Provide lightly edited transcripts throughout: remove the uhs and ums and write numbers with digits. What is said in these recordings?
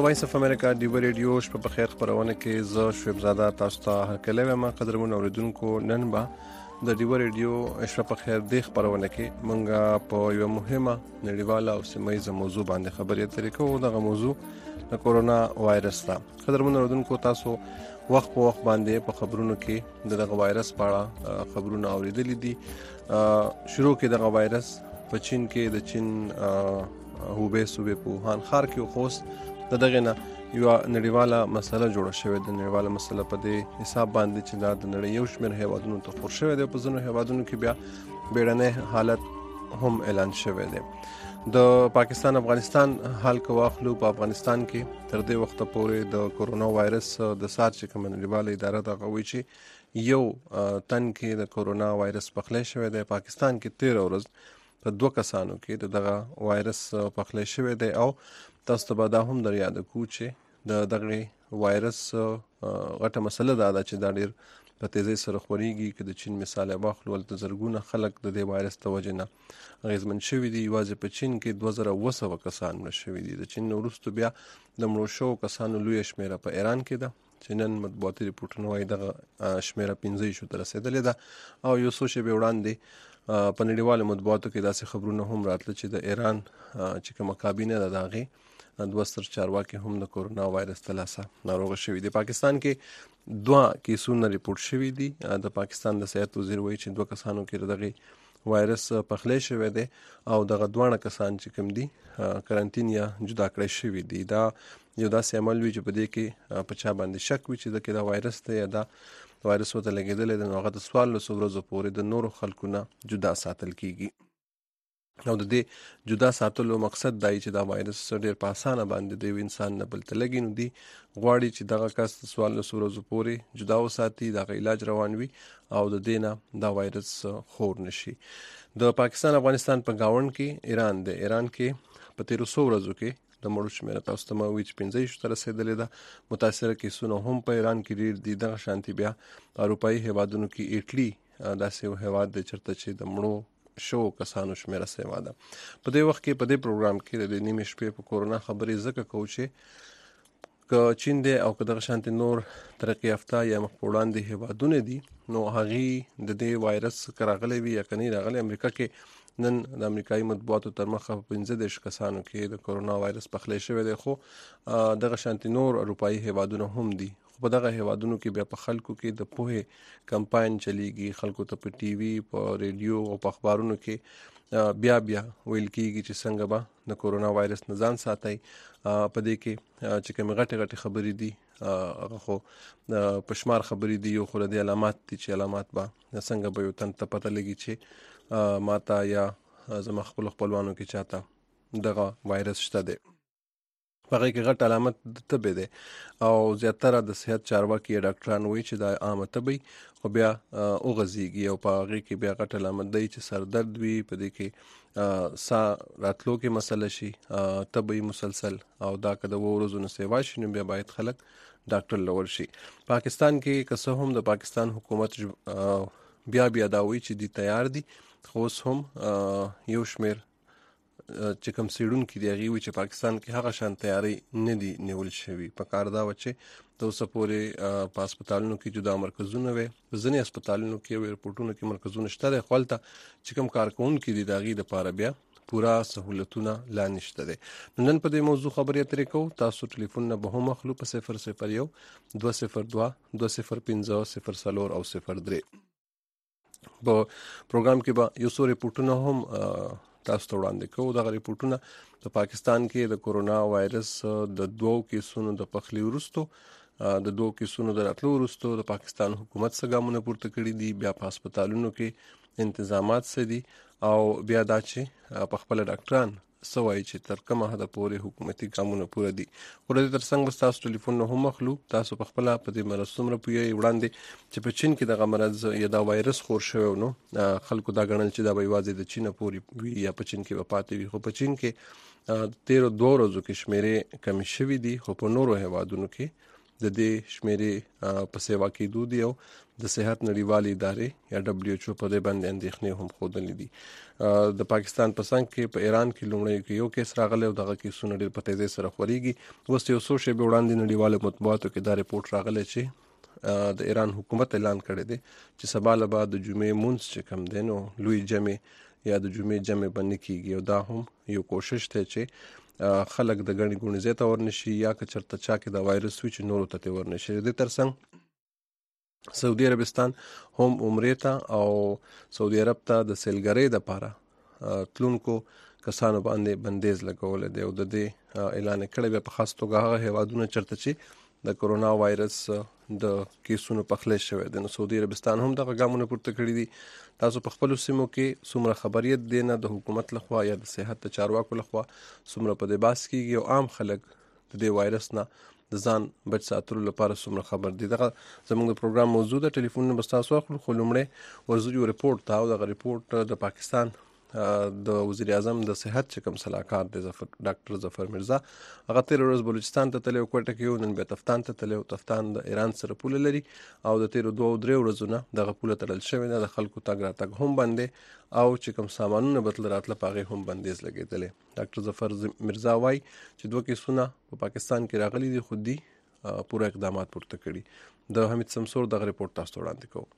وایس اف امریکا دیو ریډیو شپه په خیر خبرونه کې زه شعیب زاده تاسو ته هرکله ما قدرمن اوریدونکو نن با د دیو ریډیو شپه په خیر د خبرونه کې مونږه په یو مهمه نړیواله او سیمایي موضوع باندې خبرې اترې کوو. دغه موضوع د کورونا وایرس ده. قدرمن اوریدونکو تاسو وخت په وخت باندې په خبرونو کې دغه وایرس په اړه خبرونه اوریدلې دي. شروع کې دغه وایرس په چین کې د چین هوبې صوبې په ووهان ښار کې خوست دغه نه یو نړیواله مسله جوړه شوې ده. نړیواله مسله په دې حساب باندې چې دا د نړۍ یو شمېر هیوادونو ته خور شوې ده. په ځینو هیوادونو کې بیا بیړنی حالت هم اعلان شوی دی. د پاکستان افغانستان حال کو واخلو. په افغانستان کې تر دې وخت پورې د کورونا وایرس د سار چې کوم نړیواله اداره دا غوي چې یو تن کې د کورونا وایرس پخلی شوی دی. پاکستان کې 13 ورځ په 2 کسانو کې دغه وایرس پخلی شوی دی او تاسو ته به دا هم در یاد کو چې دغه وایرس غټه مسله دا ده چې دا ډیر په تیزی سره خوريږي. که د چین مثال واخلو ولته زرګونه خلک د دې وایرس ته وجه نه غیزمن شوي دي. یوازې په چین کې 2200 کسان مړه شوي دي. د چین وروسته بیا د مړو شو کسانو لوی شمیره په ایران کې ده چې نن مطبوعاتي ریپورټونه وايي دغه شمیره 15 شو ته رسیدلې ده. او یو څو شی به وړاندې په نړیوالو مطبوعاتو کې داسې خبرونه هم راتله چې د ایران چې کومه کابینه ده دغه دوستر چارواکي هم د کورونا وایرس تلاسه ناروغ شوی دی. پاکستان کې 2 کیسونه ریپورت شوی دي. د پاکستان د صحت وزیر وایي چې 2 کسانو کې دغه وایرس پخلی شوی دی او دغه 2 کسان چې کوم دي کرنټین یا جدا کړی شوی دي. دا یو داسې عمل وی چې په دې کې په چا باندې شک وي چې دا وایرس ته یا دا وایرس وته لګیدل د هغه د سوال له ورځې پورې د نورو خلکو نه جدا ساتل کیږي. او د دې جدا ساتلو مقصد دای چې دا وایرس ډیر په اسانه باندې د انسان نه بل تلګي نو دي غواړي چې دغه کس سوال له ورځې پورې جدا وساتي، دغه علاج روان وي او د دینه دا وایرس خور نشي. د پاکستان افغانستان په گاوند کې ایران کې په 1300 ورځو کې د مړو شمېر تاسو ته مو چې 15 شو تر رسیدلې ده. متاثر کیسونه هم په ایران کې ډیر دي. دغه شانتي بیا اروپאי هیوادونو کې ایټلی داسې یو هیواد د چرته چې د مړو شو کسانو شمیره سیوا ده. په دې وخت کې په دې پروګرام کې د نیمه شپې په کورونا خبرې زکه کوو چې که چین دی او که دغه شانتي نور ترقی یافته یا مخ په وړاندې هیوادونه دي نو هغه د دې وایرس کراغلي وي یا کني راغلي. امریکا کې نن د امریکایي مطبوعاتو تر مخه 15 کسانو کې د کورونا وایرس پخلی شوی دی. خو دغه شانتي نور اروپאי هیوادونه هم دي. په دغه هیوادونو کې بیا په خلکو کې د پوهه کمپاین چلیږي. خلکو ته په ټي وي په ریډیو او په اخبارونو کې بیا ویل کیږي چې څنګه به د کورونا وایرس نه ځان ساتي. په دې کې چې کوم غټه خبرې دي هغه خو پښمار خبرې دي. یو خو د علامات دي چې علامات به څنګه به یو تن ته پته لګي چې ماته یا زما خپلوانو کې چاته دغه وایرس شته دی. هغه کې غټ علامت تبه ده او زیاتره د صحت چارواکي ډاکټران وایي چې دا عامه تبه خو بیا اوغزيږي او په هغه کې بیا غټ علامت دی چې سر درد وي. په دې کې سا راتلو کې مسله شي تبه مسلسل او دا کده ورځو نه سیوا شي نو بیا باید خلک ډاکټر لور شي. پاکستان کې که څه هم د پاکستان حکومت بیا دا وایي چې دی تیار دي خو هم یو شمیر چې کوم سیډون کې دی هغه وی چې پاکستان کې هغه شان تیاری نه دی نیول شوی. په کار دا و چې د اوسه پورې په هسپتالونو کې جدا مرکزونه وي. ځینې هسپتالونو کې او ایرپورټونو کې مرکزونه شته دي. خپلته چې کوم کارکونکو دي داغي د پاره بیا پورا سہولتونه لا نشته دي. نن په دې موضوع خبرې اترې کوو. تاسو ټلیفون نه به هم خپل په 001 202 205 04 او 03 په پروګرام کې به یو څو ریپورټونه هم تاسو ته وړاندې کوو. دغه ریپورټونه د پاکستان کې د کورونا وایرس د 2 کیسونو د پخلی وروسته د 2 کیسونو د راتلو وروسته د پاکستان حکومت څخه ګامونه پورته کړي دي. بیا په هسپتالونو کې انتظامات سدي او بیا دا چې په خپل ډاکټران سوای چې تر کومه حد پورې حکومتي ګامونه پوره دي. ورته تر څنګه تاسو ټلیفون نه هم مخلو تاسو په خپل په دې مرض څومره پوي وړاندې چې په چین کې دغه مرض یا دا وایرس خور شوی نو خلکو دا غنل چې دا به یوازې د چین پورې وي یا په چین کې وپاتې وي. خو په چین کې 13 ورځو کې شمیرې کم شوي دي. خو په نورو هیوادونو کې د دې شمیرې په سیوا کې دودي او د صحت نړیوالې ادارې یا WHO په دې باندې اندېښنې هم ښودلې دي. د پاکستان په څنګ کې په ایران کې لومړی کې یو کیس راغلی او دغه کیسونه ډېر په تیزۍ سره خورېږي. اوس یو څو شېبې وړاندې نړیوالو مطبوعاتو کې دا ریپورت راغلی چې د ایران حکومت اعلان کړی دی چې سبا له بعد د جمعې مونځ چې کوم دی نو لوی جمع یا د جمعې جمع به نه کېږي او دا هم یو کوشش دی چې خلک د ګڼې ګوڼې ځای ته ورنشي یا که چېرته چا کې د وایرس وي چې نورو ته ورنشي. د دې ترڅنګ سعودي عربستان هم عمرې ته او سعودي عرب ته د سیلګرۍ دپاره تلونکو کسانو باندې بندیز لګولی دی او د دې اعلان کړی بیا په خاص توګه هغه هیوادونه چېرته چې د کرونا وایرس د کیسونو پخلی شوی دی. نو سعودي عربستان هم دغه ګامونه پورته کړي دي. تاسو په خپلو سیمو کې څومره خبریت دی نه د حکومت لخوا یا د صحت د چارواکو لخوا څومره په دې بحث کېږي او عام خلک د دې وایرس نه د ځان بچ ساتلو لپاره څومره خبر دي؟ دغه زموږ د پروګرام موضوع ده. ټلیفون نمبر ستاسو اخلو خو لومړی ورځو یو ریپورټ ته او دغه ریپورټ د پاکستان د وزیر اعظم د صحت چې کوم صلاحکار دی ډاکټر ظفر مرزا هغه تېره ورځ بلوچستان ته تللی او کوټه کې یو نن بیا تفتان ته تللی او تفتان د ایران سره پوله لري او د تېرو 2-3 ورځو نه دغه پوله تړل شوې ده. د خلکو تګ راتګ هم بند دی او چې کوم سامانونه به تله راتله په هغې هم بندیز لګېدلی. ډاکټر ظفر مرزا وایي چې 2 کیسونه په پاکستان کې راغلي دي خو دي پوره اقدامات پورته کړي. د حمید سمسور دغه ریپورټ تاسو ته وړاندې کوو.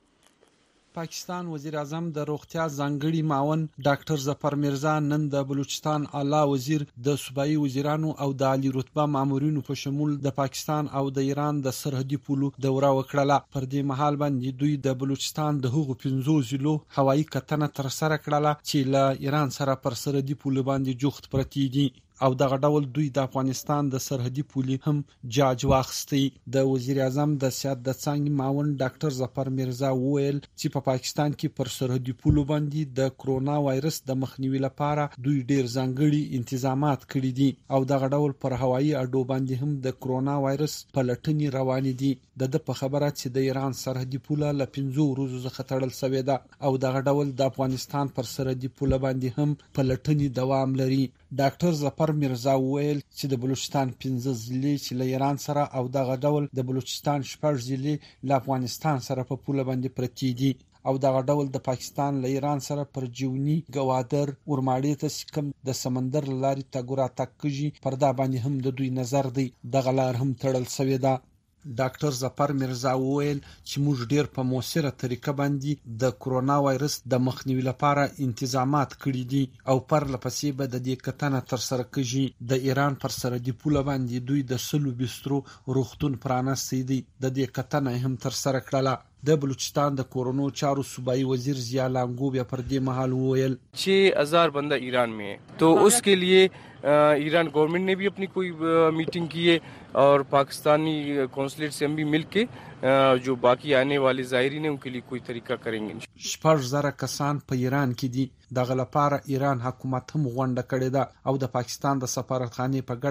پاکستان وزیر اعظم د روغتیا ځانګړي معاون ډاکټر ظفر مرزا نن د بلوچستان اعلی وزیر د صوبایي وزیرانو او د عالی رتبه مامورینو په شمول د پاکستان او د ایران د سرحدي پولو دوره وکړه. پر دې مهال باندې دوی د بلوچستان د هغو 15 ضلعو هوایي کتنه تر سره کړله چې له ایران سره پر سرحدي پولو باندې جوخت پرتې دي او دغه ډول دوی د افغانستان د سرحدي پولي هم جاج واخستی. د وزیر اعظم د سیاست د څنګ معاون ډاکټر ظفر مرزا وویل چې په پاکستان کې پر سرحدي پولو باندې د کرونا وایرس د مخنیوي لپاره دوی ډیر ځانګړي انتظامات کړي دي او دغه ډول پر هوایي اډو باندې هم د کرونا وایرس پلټنې روانې دي. د په خبره چې د ایران سرحدي پوله له 15 ورځو څخه تړل شوې ده او دغه ډول د افغانستان پر سرحدي پوله باندې هم پلټنې دوام لري. ډاکټر ظفر مرزا وویل چې د بلوچستان 15 ضلع چې له ایران سره او دغه ډول د بلوچستان 6 ضلع له افغانستان سره په پوله باندې پرتې دي او دغه ډول د پاکستان له ایران سره پر جونی ګوادر ورماړې ته کوم د سمندر لارې تګ راتګ کیږي پر دا باندې هم د دوی نظر دی دغه لار هم تړل شوې ده. ډاکټر ظفر مرزا وویل چې موږ ډیر په موثره طریقه باندې د کرونا وایرس د مخنیوي لپاره انتظامات کړي دي او پر لپسې به د دې کتنه تر سره کیږي. د ایران پر سرحدي پوله باندې دوی د 100 بسترو روغتون پرانستی دي د دې کتنه هم تر سره کړله. د بلوچستان د کورونو چارو صوبائی وزیر ضیاء لانگو بیا پر دې مهال وویل 6000 बंदा ईरान में है तो उसके लिए ईरान गवर्नमेंट ने भी अपनी कोई मीटिंग की है और पाकिस्तानी कौंसलेट से हम भी मिलके जो बाकी आने वाले ज़ायरीन हैं उनके लिए कोई तरीका करेंगे. 6000 کسان په ایران کې دي. دغه لپاره ایران حکومت هم غونډه کړې ده او د پاکستان د سفارتخانې په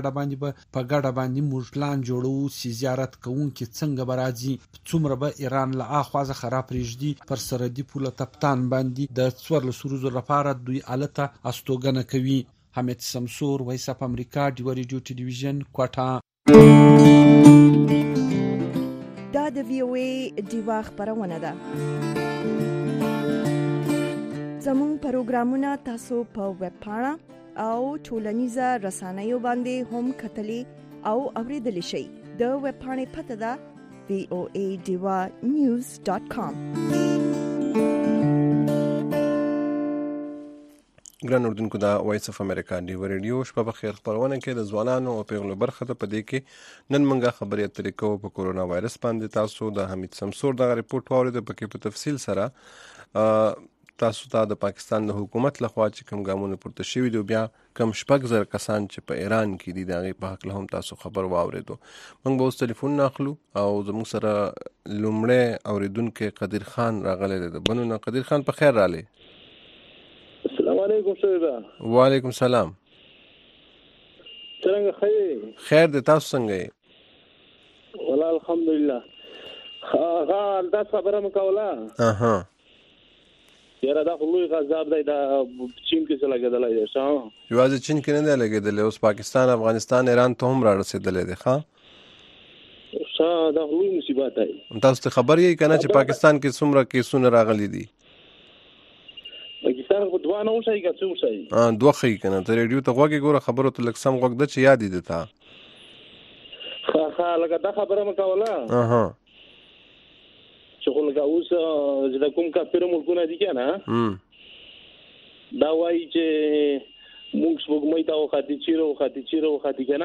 ګډه باندې موږ پلان جوړو چې زیارت کوونکي څنګه به راځي څومره به ایران له اخوا څخه راپرېږدي پر سرحدي پوله تفتان باندې د 14 ورځو لپاره دوی الته استوګنه کوي. حمید سمسور وایس اف امریکا ډیو ریډیو ټلویزیون کوټه. دا د وی او ای ډیوا خبرونه ده. زموږ پروګرامونه تاسو په ویب پاڼه او ټولنیزه رسنیو باندې هم کتلی او اوریدلی شئ. د ویب پاڼې پته ده voadewa.news.com. ګران اردوونکو دا وایس اف امریکا ډیو ریډیو شپه بخیر خبرونه کې د ځوانانو او پیغلو برخه ته پدې کې نن منګه خبرې اترې کوو په کورونا وایرس باندې. تاسو د حمید سمسور دغه ریپورت واورید پکې په تفصیل سره تاسو ته د پاکستان د حکومت لخوا چې کوم ګامونه پورته شوي دي بیا کم 6,000 کسان چې په ایران کې دي دغه په حق له هم تاسو خبر واوریدو. موږ به اوس ټلیفون ناخلو او زموږ سره لومړی اوریدونکو قدیر خان راغلی دی. بنونه قدیر خان په خیر رالی. السلام علیکم شریبا. وعلیکم السلام. څنګه خیر دی تاسو څنګه یې؟ والله الحمدلله. دا خبره مکوله اها یاره دا خلوی غذاب دی دا چین کې څه لګېدلی دی یوازې چین کې نه دی لګېدلی اوس پاکستان افغانستان ایران ته هم را رسېدلی دی. دا لوی مصیبت دی. تاسو ته خبر یې کنه چې پاکستان کې څومره کیسونه راغلي دي؟ پاکستان په دوه نه وشي که څه وشي دوه خی کنه ته ریډیو ته غوږی ګوره خبرو ته لک سم غوږ د چې یاد دي تا ها لکه دا خبره مکوله چې خو لکه اوس چې کوم کافر ملکونه دي کنه دا وایي چې موږ سپوږمۍ ته وخاتي کنه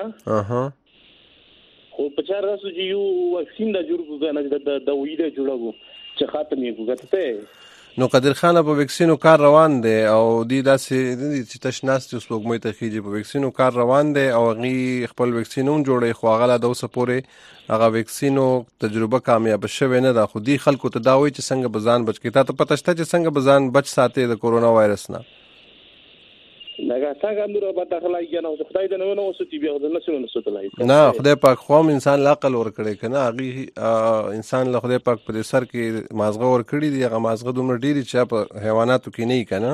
خو په چار راسو چې یو واکسین دا جوړ کړو کنه د ویډیو جوړو چې خاتم یې وګټه. نو قدر خان په ویکسینو کار روان دی او دی داسې چې تشناست سپوږمۍ ته خېږي په ویکسینو کار روان دی او غي خپل ویکسینو جوړي خو هغه د اوسه پورې هغه ویکسینو تجربه کامیاب شوه نه ده. خو دی خلکو ته دا وایي چې څنګه بزان بچ کی ته پته شته چې څنګه بزان بچ ساتي د کورونا وایرس نه. لکه څنګه نور به داخلای کنه خدای دې نه وسوتی بیا د نسلونو نسوتلای نه خدای پاک خو انسان لا عقل ور کړی کنه هغه انسان له خدای پاک په سر کې مازغه ور کړی دی هغه مازغه دومره ډیری چې په حیواناتو کې نه کنه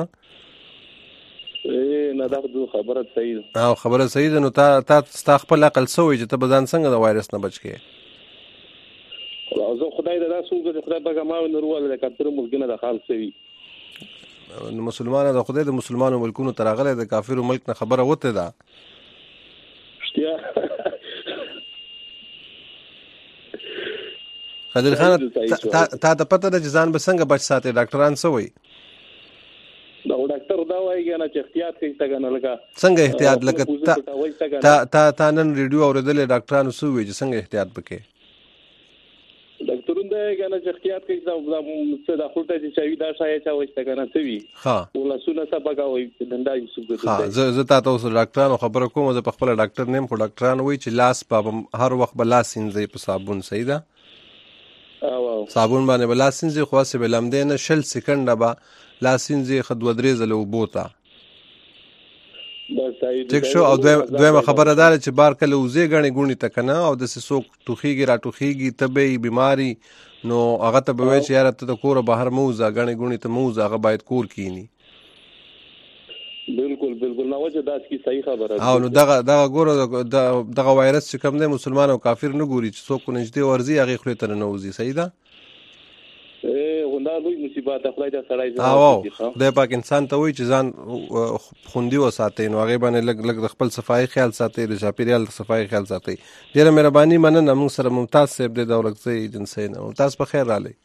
نه دا خبره صحیح او خبره صحیح ده. نو تا خپل عقل سوې چې ته بزان څنګه د وایرس نه بچ کې زه خدای دې تاسو کې خدای پاک ما نورواله د کتر ملګنه د خال سوي مسلمانانو د خدای د مسلمانانو ملکونو تراغله د کافرو ملک نه خبره وته ده. قدر خان تا ته پته ده چې ځان به څنګه بچ ساتي ډاکټران څه وایي؟ دا ډاکټر دا وایي کنه چې احتیاط کوي څنګه نه لګا څنګه احتیاط لکه تا نن ریډیو اوریدل ډاکټرانو څه وایي چې څنګه احتیاط وکړي؟ ډاکټرونه دا کنه چې احتیاط کوي دا څه د خپل ته چې دا شای چا وښته کنه څه وی ولا سونه سبقاوي دنده یې سګته. زه تاسو ډاکټرانو خبره کوم زه په خپل ډاکټر نیم خو ډاکټران وایي چې لاس په هر وخت به لاس سینځي په صابون. صحیح ده صابون باندې به لاس سینځي خو څه به لمدې نه 60 سکند به لاس سینځي خدو درې زله وبوتا ټیک شو. او دویمه خبره ده چې بار کله وزې غني ګونی تکنه او د سوک ټوخیږي را ټوخیږي تبې بیماری نو هغه ته به وای چې یاره ته د کور بهر موزه غني ګونی ته موزه هغه باید کور کینی. بالکل نو وجه داس کی صحیح خبره او نو دغه ګوره دغه وایرس چې کوم دی مسلمان او کافر نه ګوري چې څوک نږدې ورزي هغه خپل تر نه وزي. صحیح ده غونډه لوی مصیبت خدای ته سړای د پاک انسان ته وای چې ځان خوندي وساتي نو هغه باندې لګ د خپل صفای خیال ساتي د چاپیریال صفای خیال ساتي. ډیره مهرباني مننه. موږ سره ممتاز صاحب د دولتي ایجنسی نه ممتاز په خیر رالی.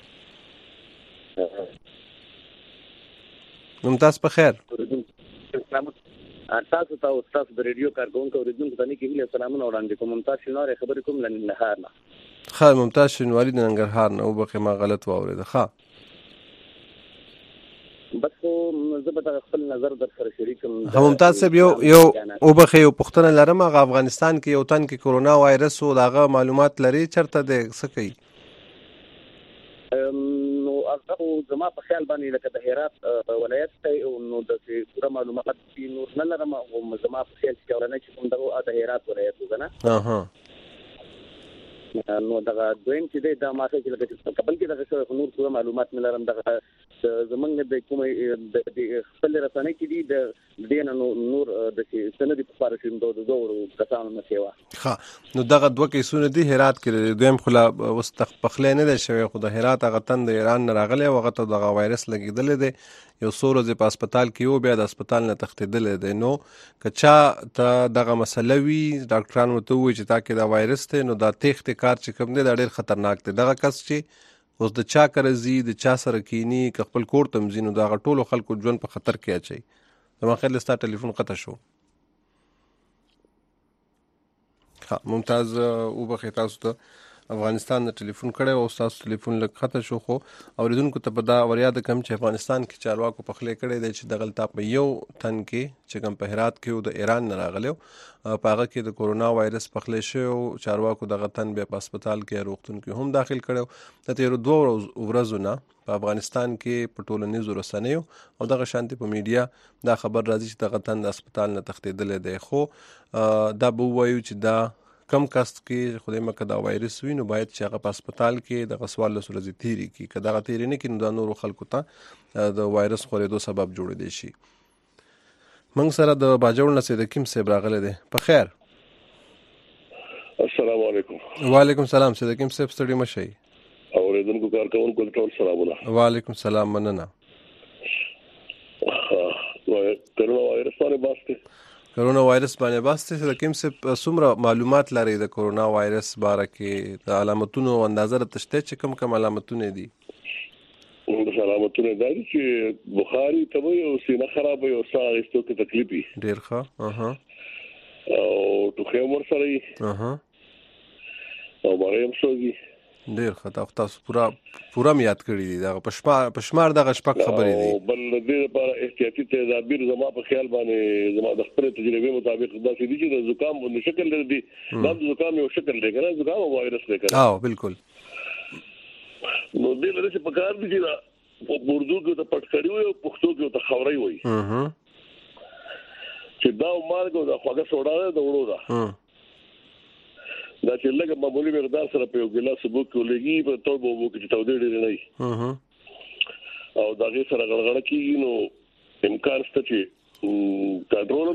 ممتاز په خیر تاسو ته استاد د ریډیو کارکونکو اوریدونکو ته نیکی هیله سلامونه وړاندې کوم. ممتاز شنواری خبرې کوم لنهار نه خیر ممتاز شنواری د ننګرهار نه وبخې ما غلط واورېده. ښه بس زه به خپل نظر در سره شریکم. ممتاز صاحب یو وبخې یو پوښتنه لرم. هغه افغانستان کې یو تن کې کورونا وایرس او دغه معلومات لري چرته د څه کوي؟ نو هغه زما په خیال باندې لکه د هرات ولایت ته نو د پوره معلومات نور نه لرم او زما په خیال چې ورنه چې کوم دغه د هرات ولایت وګنه نو دغه دویم چې دا ماته چې لکه کابل کې دغه نور پوره معلومات نه لرم. دغه زمونږ د کومه د خپل رسنۍ کې دي د دین نور د سندې په اړه شوم د دوه کسانو نه سیوا. ها نو دغه دوه کیسونه دي هرات کې دویم خلا واستخپخلې نه ده شوی خو د هرات هغه تن د ایران نه راغلی او هغه ته دغه وایرس لګیدل دی یو سور ز په هسپتال کې یو بیا د هسپتال نه تختیدل دی. نو کچا ته دغه مسله وی ډاکټران وته وی چې تا کې دا وایرس ته نو دا تخت کار چې کوم دی دا ډیر خطرناک دی. دغه کس چې اوس د چا کرزي د چا سره کینی ک خپل کور تمزینو دا ټولو خلکو ژوند په خطر کې اچي. زما خیال ستا ټلیفون قطع شو. ها ممتاز وبخې تاسو ته افغانستان نه ټلیفون کړی او تاسو ټلیفون لږ خطا شو خو اوریدونکو ته په دا وریاد کم چې افغانستان کې چارواکو په خله کړی دی چې دغه تاپ یو تن کې چې کوم په هرات کې د ایران نه راغلی په هغه کې د کورونا وایرس په خله شو چارواکو دغه تن بیا په هسپتال کې روغتون کې هم داخل کړو. د تیر 2 ورځې نه په افغانستان کې په ټولنیزو رسنیو او دغه شانتي په میډیا دا خبر راځي چې دغه تن د هسپتال نه تښتیدل دی. خو دا به وایو چې دا کم کس کې خدای مکه دا وایرس وینو باید چې هغه په هسپتال کې د غسوال لسورځي تیری کې کدا غ تیری نه کې نو د نور خلکو ته د وایرس خورېدو سبب جوړ دی شي. موږ سره د باجوړ نسید کیم سیب راغله دی. په خیر السلام علیکم. وعلیکم سلام. سید حکیم صاحب ستړي مشئ. اوریدونکو کارکونکو ټول سلامونه. وعلیکم سلام. مننه. کرونا وایرس باندې باسته. کرونا وایرس باندې باسته. سید حکیم صاحب څومره معلومات لري د کرونا وایرس باره کې؟ د علامتونو اندازه تشته چې کوم علامتونه دي؟ د علامتونه دا دي چې بخاري تبوي او سینه خراب او ساه ایستو کې تکلیف وي. ډیر ښه. او ټوخی مر سره وي. او مریم شوږي. ډیر ښه. تاسو پورا یاد کړی دي دا پښمار دغه شپږ خبرې دي. او بل دې لپاره احتیاطي تدابیر زما په خیال باندې زما د خپل تجربه مطابق دا چې دي چې د زکام په شکل لري. دا د زکام یو شکل دی کنه، زکام وایرس دی کنه. بالکل. نو دې لري چې په کار دي چې په اردو کې ته پټکړی وي او پښتو کې ته خوري وي. چې دا مارګو دا خوګه سوډا ده وړو ده. دا چې لږه معمولی مقدار سره په یو ګلاس اوبو کې ولګي په توبه اوبو کې تودې ډېر نه وي. او دا غي سره غړغړ کیږي نو امکان شته چې کنټرول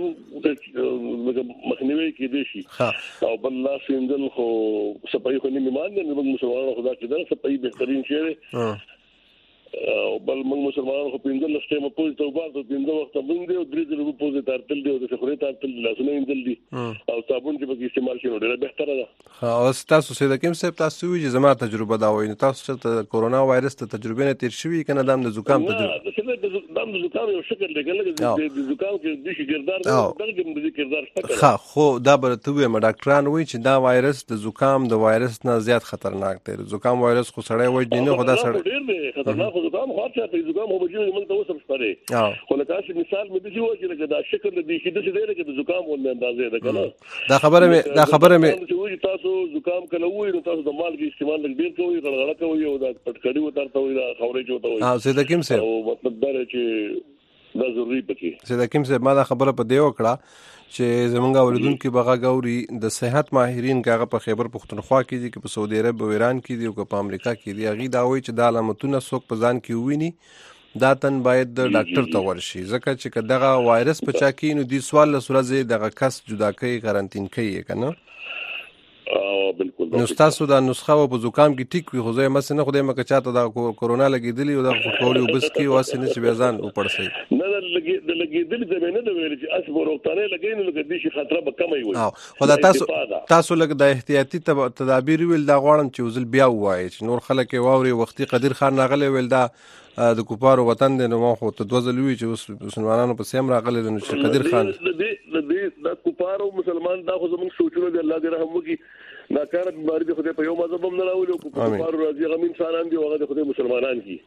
مخنیوي کې دي شي. او بل لا سیندل خو صفای خو نه مان نه موږ مسلمانانو خدا چې دا صفای بهترین شی دی. او بل موږ مسلمانانو خو پینځل لسته مو پوز توبه ته پینځه وخت باندې او درې ځله پوز ته ترتل دی او د خوري ترتل لاسونه اندل دي او صابون چې به استعمال شي نو ډېر بهتره ده. او تاسو سید حکیم صاحب تاسو وی چې زما تجربه دا وایي. تاسو چې کرونا وایرس ته تجربه نه تیر شوی کنه د زکام تجربه؟ د زکام یو شکل دی کنه، د زکام کې د شي ګردار دغه د کردار شته. خو دا برته وي ډاکټران وایي چې دا وایرس د زکام د وایرس نه زیات خطرناک دی. زکام وایرس خو سړی وایي نه خدا سړی ډېر دی خطرناک. زکام خاصه په زکام هو بجو موږ ته وسم سپاره. خو لکه چې مثال مې دي چې دا شکل د شي د دې کې د زکام ول اندازې ده کنه. دا خبره مې چې تاسو زکام کله وایي نو تاسو د مالګي استعمال ډېر کوئ، غړغړه کوئ او دا پټکړی وترته وي، دا خوري چوته وي. سید حکیم صاحب او مطلب دا چې دا ضروري پکې. سید حکیم صاحب ما دا خبره په دیو کړه چې زمونږ اوریدونکو بغا غوري د صحت ماهرین کاغه په خیبر پختونخوا کې دي، چې په سعودي عرب او ایران کې دي او په امریکا کې دي. هغه دا وایي چې د علامتونو څوک په ځان کې وویني دا تن باید د ډاکټر ته ورشي، ځکه چې دغه وایرس په چا کې نو دي سوال لسورځي دغه کس جدا کوي، قرنټین کوي کنه. بالکل. نو تاسو دا نسخه په زکام کې ټیک وي، خو زه مس نه خدای مکه چاته دا کورونا لګیدلی او دا خوري وبس کې واسه نه چې بیزان وپړسي. نه لګیدلی د نه د ویل چې اسبو روغتانه لګین نو د دې خطر به کم وي. خدای تاسو لګ د احتیاطي تدابیر ویل دا غواړم چې وزل بیا وایي چې نور خلک واوري. وختي قدیر خان راغلی ویل دا د کوپارو وطن دی نو ما خو ته دوزل وی چې مسلمانانو په سیم راغلی نو چې قدیر خان د کوپارو مسلمان دا خو زموږ سوچونه دی الله دې رحم وکړي. ناکاره بیماری د خدای په یو مذهب هم نه راولي او کوپارو راځي غو انسانان دي هغه د خدای مسلمانان دي.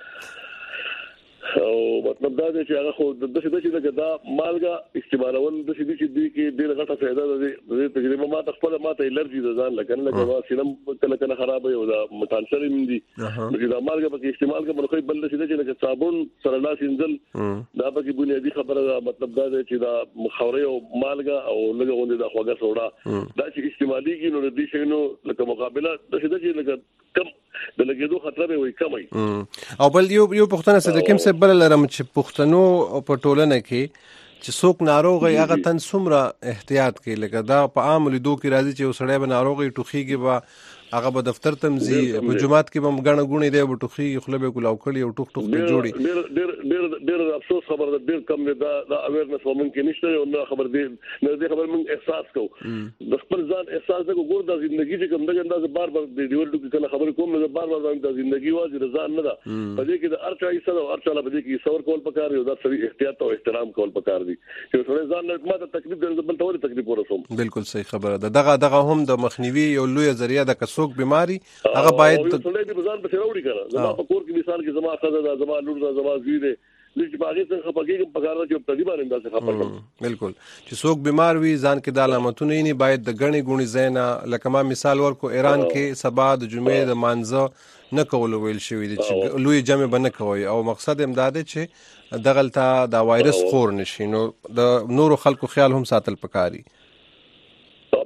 او مطلب دا دی چې هغه خو د څه دا مالګه استعمالول د څه دي چې دوی کې ډېر غټه فائدہ ده. د تجربه ما خپل ماته الرجی ده ځان لکه واسلم کله خراب وي او دا متانسر هم دي. چې دا مالګه په استعمال کې بلخې بل څه دي چې صابون سره لاس انزل دا به کې بنیادی خبره ده. مطلب دا دی چې دا مخوري او مالګه او لږه غونډه د خوګه سوډا دا چې استعمالي کې نو د دې شنو لکه مقابله د څه دي لکه کم د لګیدو خطر به وي کمای. او بل یو پښتنه سره کوم څه بل لرم چې پښتنو په ټولنه کې چې څوک ناروغ هغه تن څومره احتیاط کوي. لکه دا په عام لیدو کې راځي چې وسړی به ناروغي ټوخیږي به هغه به دفتر تمزي په جمعات کې به غڼه غونې دی به ټوخیږي خپل به کولاو کړي او ټوخ به جوړي. ډېر افسوس خبر ده ډېر کم دا اویرنس ومنکه نشته او نه خبر دی نه خبر من احساس کو د خپل ځان احساس د ګور د ژوندۍ چې کوم دغه انداز بار د ډیول کې کله خبر کوم نه بار د ژوندۍ واځي رضان نه ده. په دې کې د ارچا ایسه او ارچا په دې کې څور کول پکار یو د سړي احتیاط او احترام کول پکار دي چې سړي ځان نه ماته تکلیف د بل تور تکلیف ورسوم. بالکل صحیح خبره ده. دغه هم د مخنیوي یو لوی ذریعہ د کڅوک بیماری هغه باید سړي د ځان په راوړي کړه. زما په کور کې مثال کې زما خزه ده زما لور ده زما زوی ده لږ باغې څنګه خپګي پکار ده چې په دې باندې اندازه خبره. بالکل چې څوک بیمار وي ځان کې د علامتونه یې نه باید د غني غونی زینا لکه ما مثال ورکو ایران کې سبا د جمعې د مانځه نه کول ویل شوی دي چې لوی جمع بنه کوي او مقصد امداد چې دغلطه دا وایرس خور نشي نو د نورو خلکو خیال هم ساتل پکاري. بالکل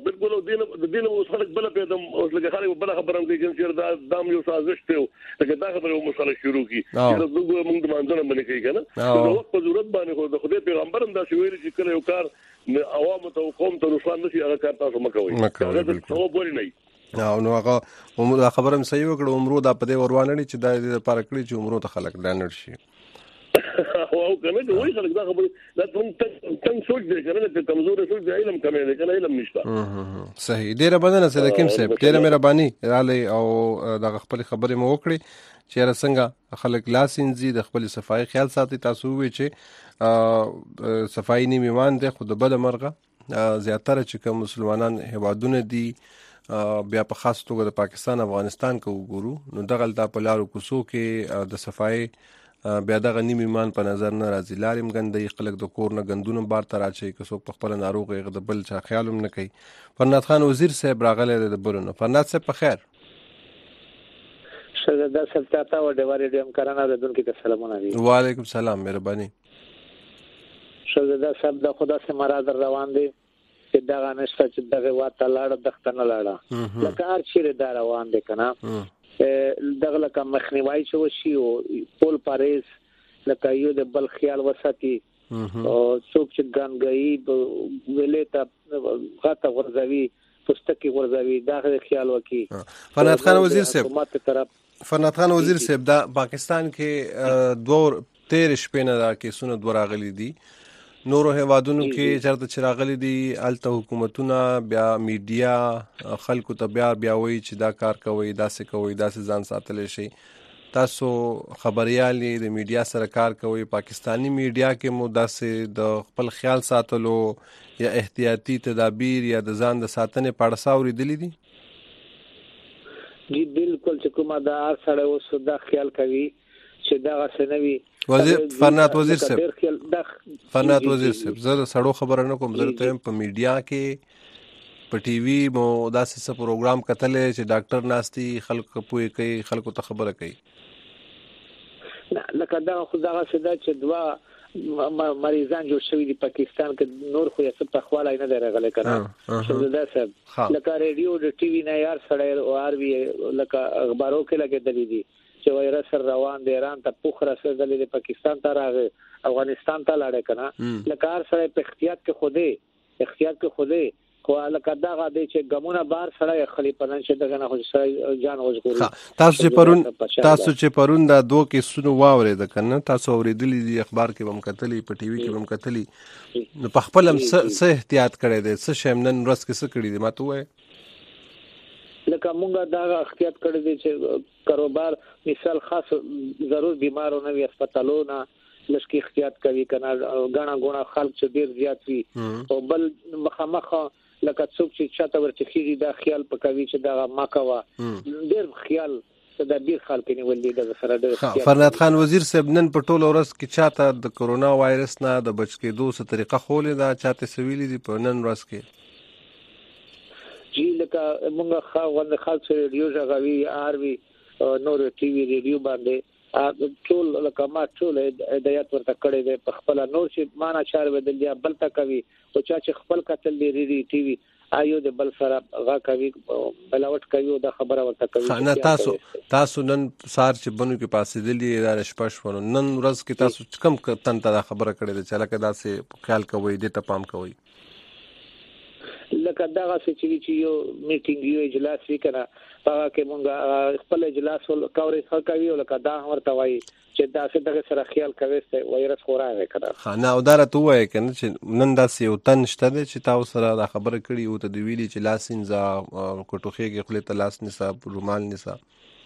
دین اوس خلک بل پیدا اوس لکه خلک بل خبره کوي چې دا دام یو سازش ته لکه دا خبره مو سره شروع کی چې دوی موږ د مانځنه باندې کوي کنه نو وخت په ضرورت باندې خو د خدای پیغمبر هم دا شویل چې کله یو کار عوام ته قوم ته نقصان نشي هغه کار تاسو مکوئ دا ثواب ولې نه نو هغه خبره هم صحیح وکړه عمرو دا په دې وروانړي چې دا د لپاره کړی چې عمرو ته خلک ډانډ شي او کنه دوی خلک دا خبره دا څنګه سوچ دی کنه چې کمزور سوچ دی علم کمه دی کنه علم نشته صحیح ډیره بدنه سره کوم څه ډیره مهرباني رالی او دا خپل خبره مو وکړي چې څنګه خلک لاسینځي د خپل صفای خیال ساتي تاسو وی چې صفای نیمه ایمان دی خو د بل مرغه زیاتره چې کوم مسلمانان هوادونه دي بیا په خاص توګه د پاکستان افغانستان کو وګورو نو دغه د پلارو کوسو کې د صفای بیا دغه نیم ایمان په نظر نه راځي لاریم ګندې خلک د کور نه غندونه بار تر اچي که څوک په خپل ناروغ د بل چا خیال هم نه کوي فرنات خان وزیر صاحب راغله د بلونو فرنات صاحب په خیر شهزاده صاحب تاسو او د وریډیو امکانات دونکو ته سلامونه دي وعلیکم سلام مهرباني شهزاده صاحب د خدا سره مراد روان دي چې دا غنښت چې دغه واته لاړه دختنه لاړه لکه هر چیرې دا روان دي کنه دغه لکه مخنیوي شو شي او پول پاریس لکه یو د بل خیال وساتي او څوک چې ګانګي ویلې ته غاټه ورځوي پستکی ورځوي دا خیال وکي فرنات خان وزیر صاحب دا پاکستان کې 13 شپې نه دا کیسونه دوراغلي دي نورو هوادونو کې چرته چراغلي دي الته حکومتونه بیا میډیا خلکو ته بیا وایي چې دا کار کوي داسې کوي داسې ځان ساتل شي تاسو خبريالي د میډیا سره کار کوي پاکستانی میډیا کې مو داسې د خپل خیال ساتلو یا احتیاطي تدابیر یا د ځان د ساتنې پاړه ساوري دي جی بالکل چې کومه دا سره اوس دا خیال کوي چې دا غسنوي فرنات وزیر صاحب زه سړو خبره نه کوم زه ته په میډیا کې په ټي وي مو داسې څه پروګرام کتلې چې ډاکټر ناستي خلک پوي کوي خلکو ته خبره کوي لکه دا خو دا څه چې دوا مریضان جوړ شوی دی پاکستان کې نور خو یې څه په خواله نه درغله کنه شهزاده صاحب لکه ریډیو د ټي وي نه یار سره او ار وی لکه اخبارو کې لګیدلې دي چې وایرس روان دی ایران ته پوخ رسیدلې د پاکستان ته راغی افغانستان ته لاړ کنه لکه هر سره په احتیاط کې خوده خو لکه دا غاډي چې ګمونه بار سره خلیپنن چې دغه نه خو جان وژغوري تاسو چې پرون دا دوه کې سونو واورې د کنه تاسو اوریدلې دي اخبار کې هم کتلې په ټي وي کې هم کتلې نو په خپل هم څه احتیاط کړی دی څه شمنن ورځ کې څه کړی دی ماته وای لکه مونږه دا احتیاط کړی دی چې کاروبار مثال خاص ضرور بیمارو نه وي هسپتالونه لشکې احتیاط کوي کنه غاڼه غوڼه خلک چې ډیر زیات وي او بل مخامخه لکه څوک چې چاته ورچخیږي دا خیال پکوي چې دا ما کوا ډیر خیال تدابیر خلک نیولې د سره ډیر فرنات خان وزیر صاحب نن په ټوله ورځ کې چاته د کورونا وایرس نه د بچ کېدو څه طریقه خولې دا چاته سویلې دي په نن ورځ کې جی لکه موږ خاص ریډیو ژغوي ار وی نور ټي وي ریډیو باندې ټول لکه ما ټول هدایت ورته کړی دی په خپل نور چې معنا چار بدل دی بل تا کوي او چې خپل قتل دی ریډي ټي وي آیو د بل سره غا کوي بلاوت کوي دا خبره ورته کوي نه تاسو نن سار چې بنو کې پاسې دي دا شپش ونه نن ورځ کې تاسو کم تن ته خبره کړې ده چې لکه داسې خیال کوي د ته پام کوي لکه دا چې یو میټینګ یو اجلاس وکړه هغه کې مونږ خپل اجلاس ولکوري کوي لکه دا ورته وایي چې دا څه دغه سره خیال کوي چې وایرس خورای کړه نه او دا راته وایي کنه چې نن داسې یو تن شته چې تاسو سره دا خبره کړي او ته دی ویلي چې لاسینځه کوټوخه کې خپل تلاس نصاب رومال نصاب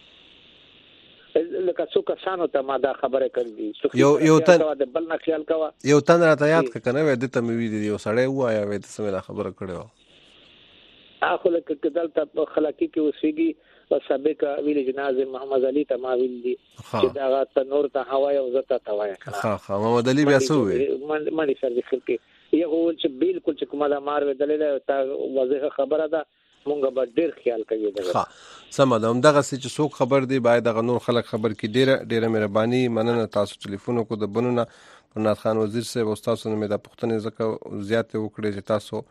لکه څو کسانو ته ما دا خبره کړې یو تن د بل نه خیال کوا یو تن راته یاد کنه وې د ته مې ویلي یو سړی وایا وې ته سمه خبره کړو اخو لکه کدلته خلکی کې وسیږي او سابق ویل جناز محمد علي ته ما ویل دي چې دا تنور ته هوا او زته توایا ها محمد علي بیا سوې مانی سر دي خلک یو چې بالکل چې کومه دا مار ودلې تا واضحه خبره ده مونږ به ډیر خیال کوي ها سم ده هم دغه چې څوک خبر دی باید دغه نور خلک خبر کی ډیره مهرباني مننه تاسو ټلیفون کو د بنونه فرنات خان وزیر صاحب استاد سره مې د پښتنې زکه زیات وکړي چې تاسو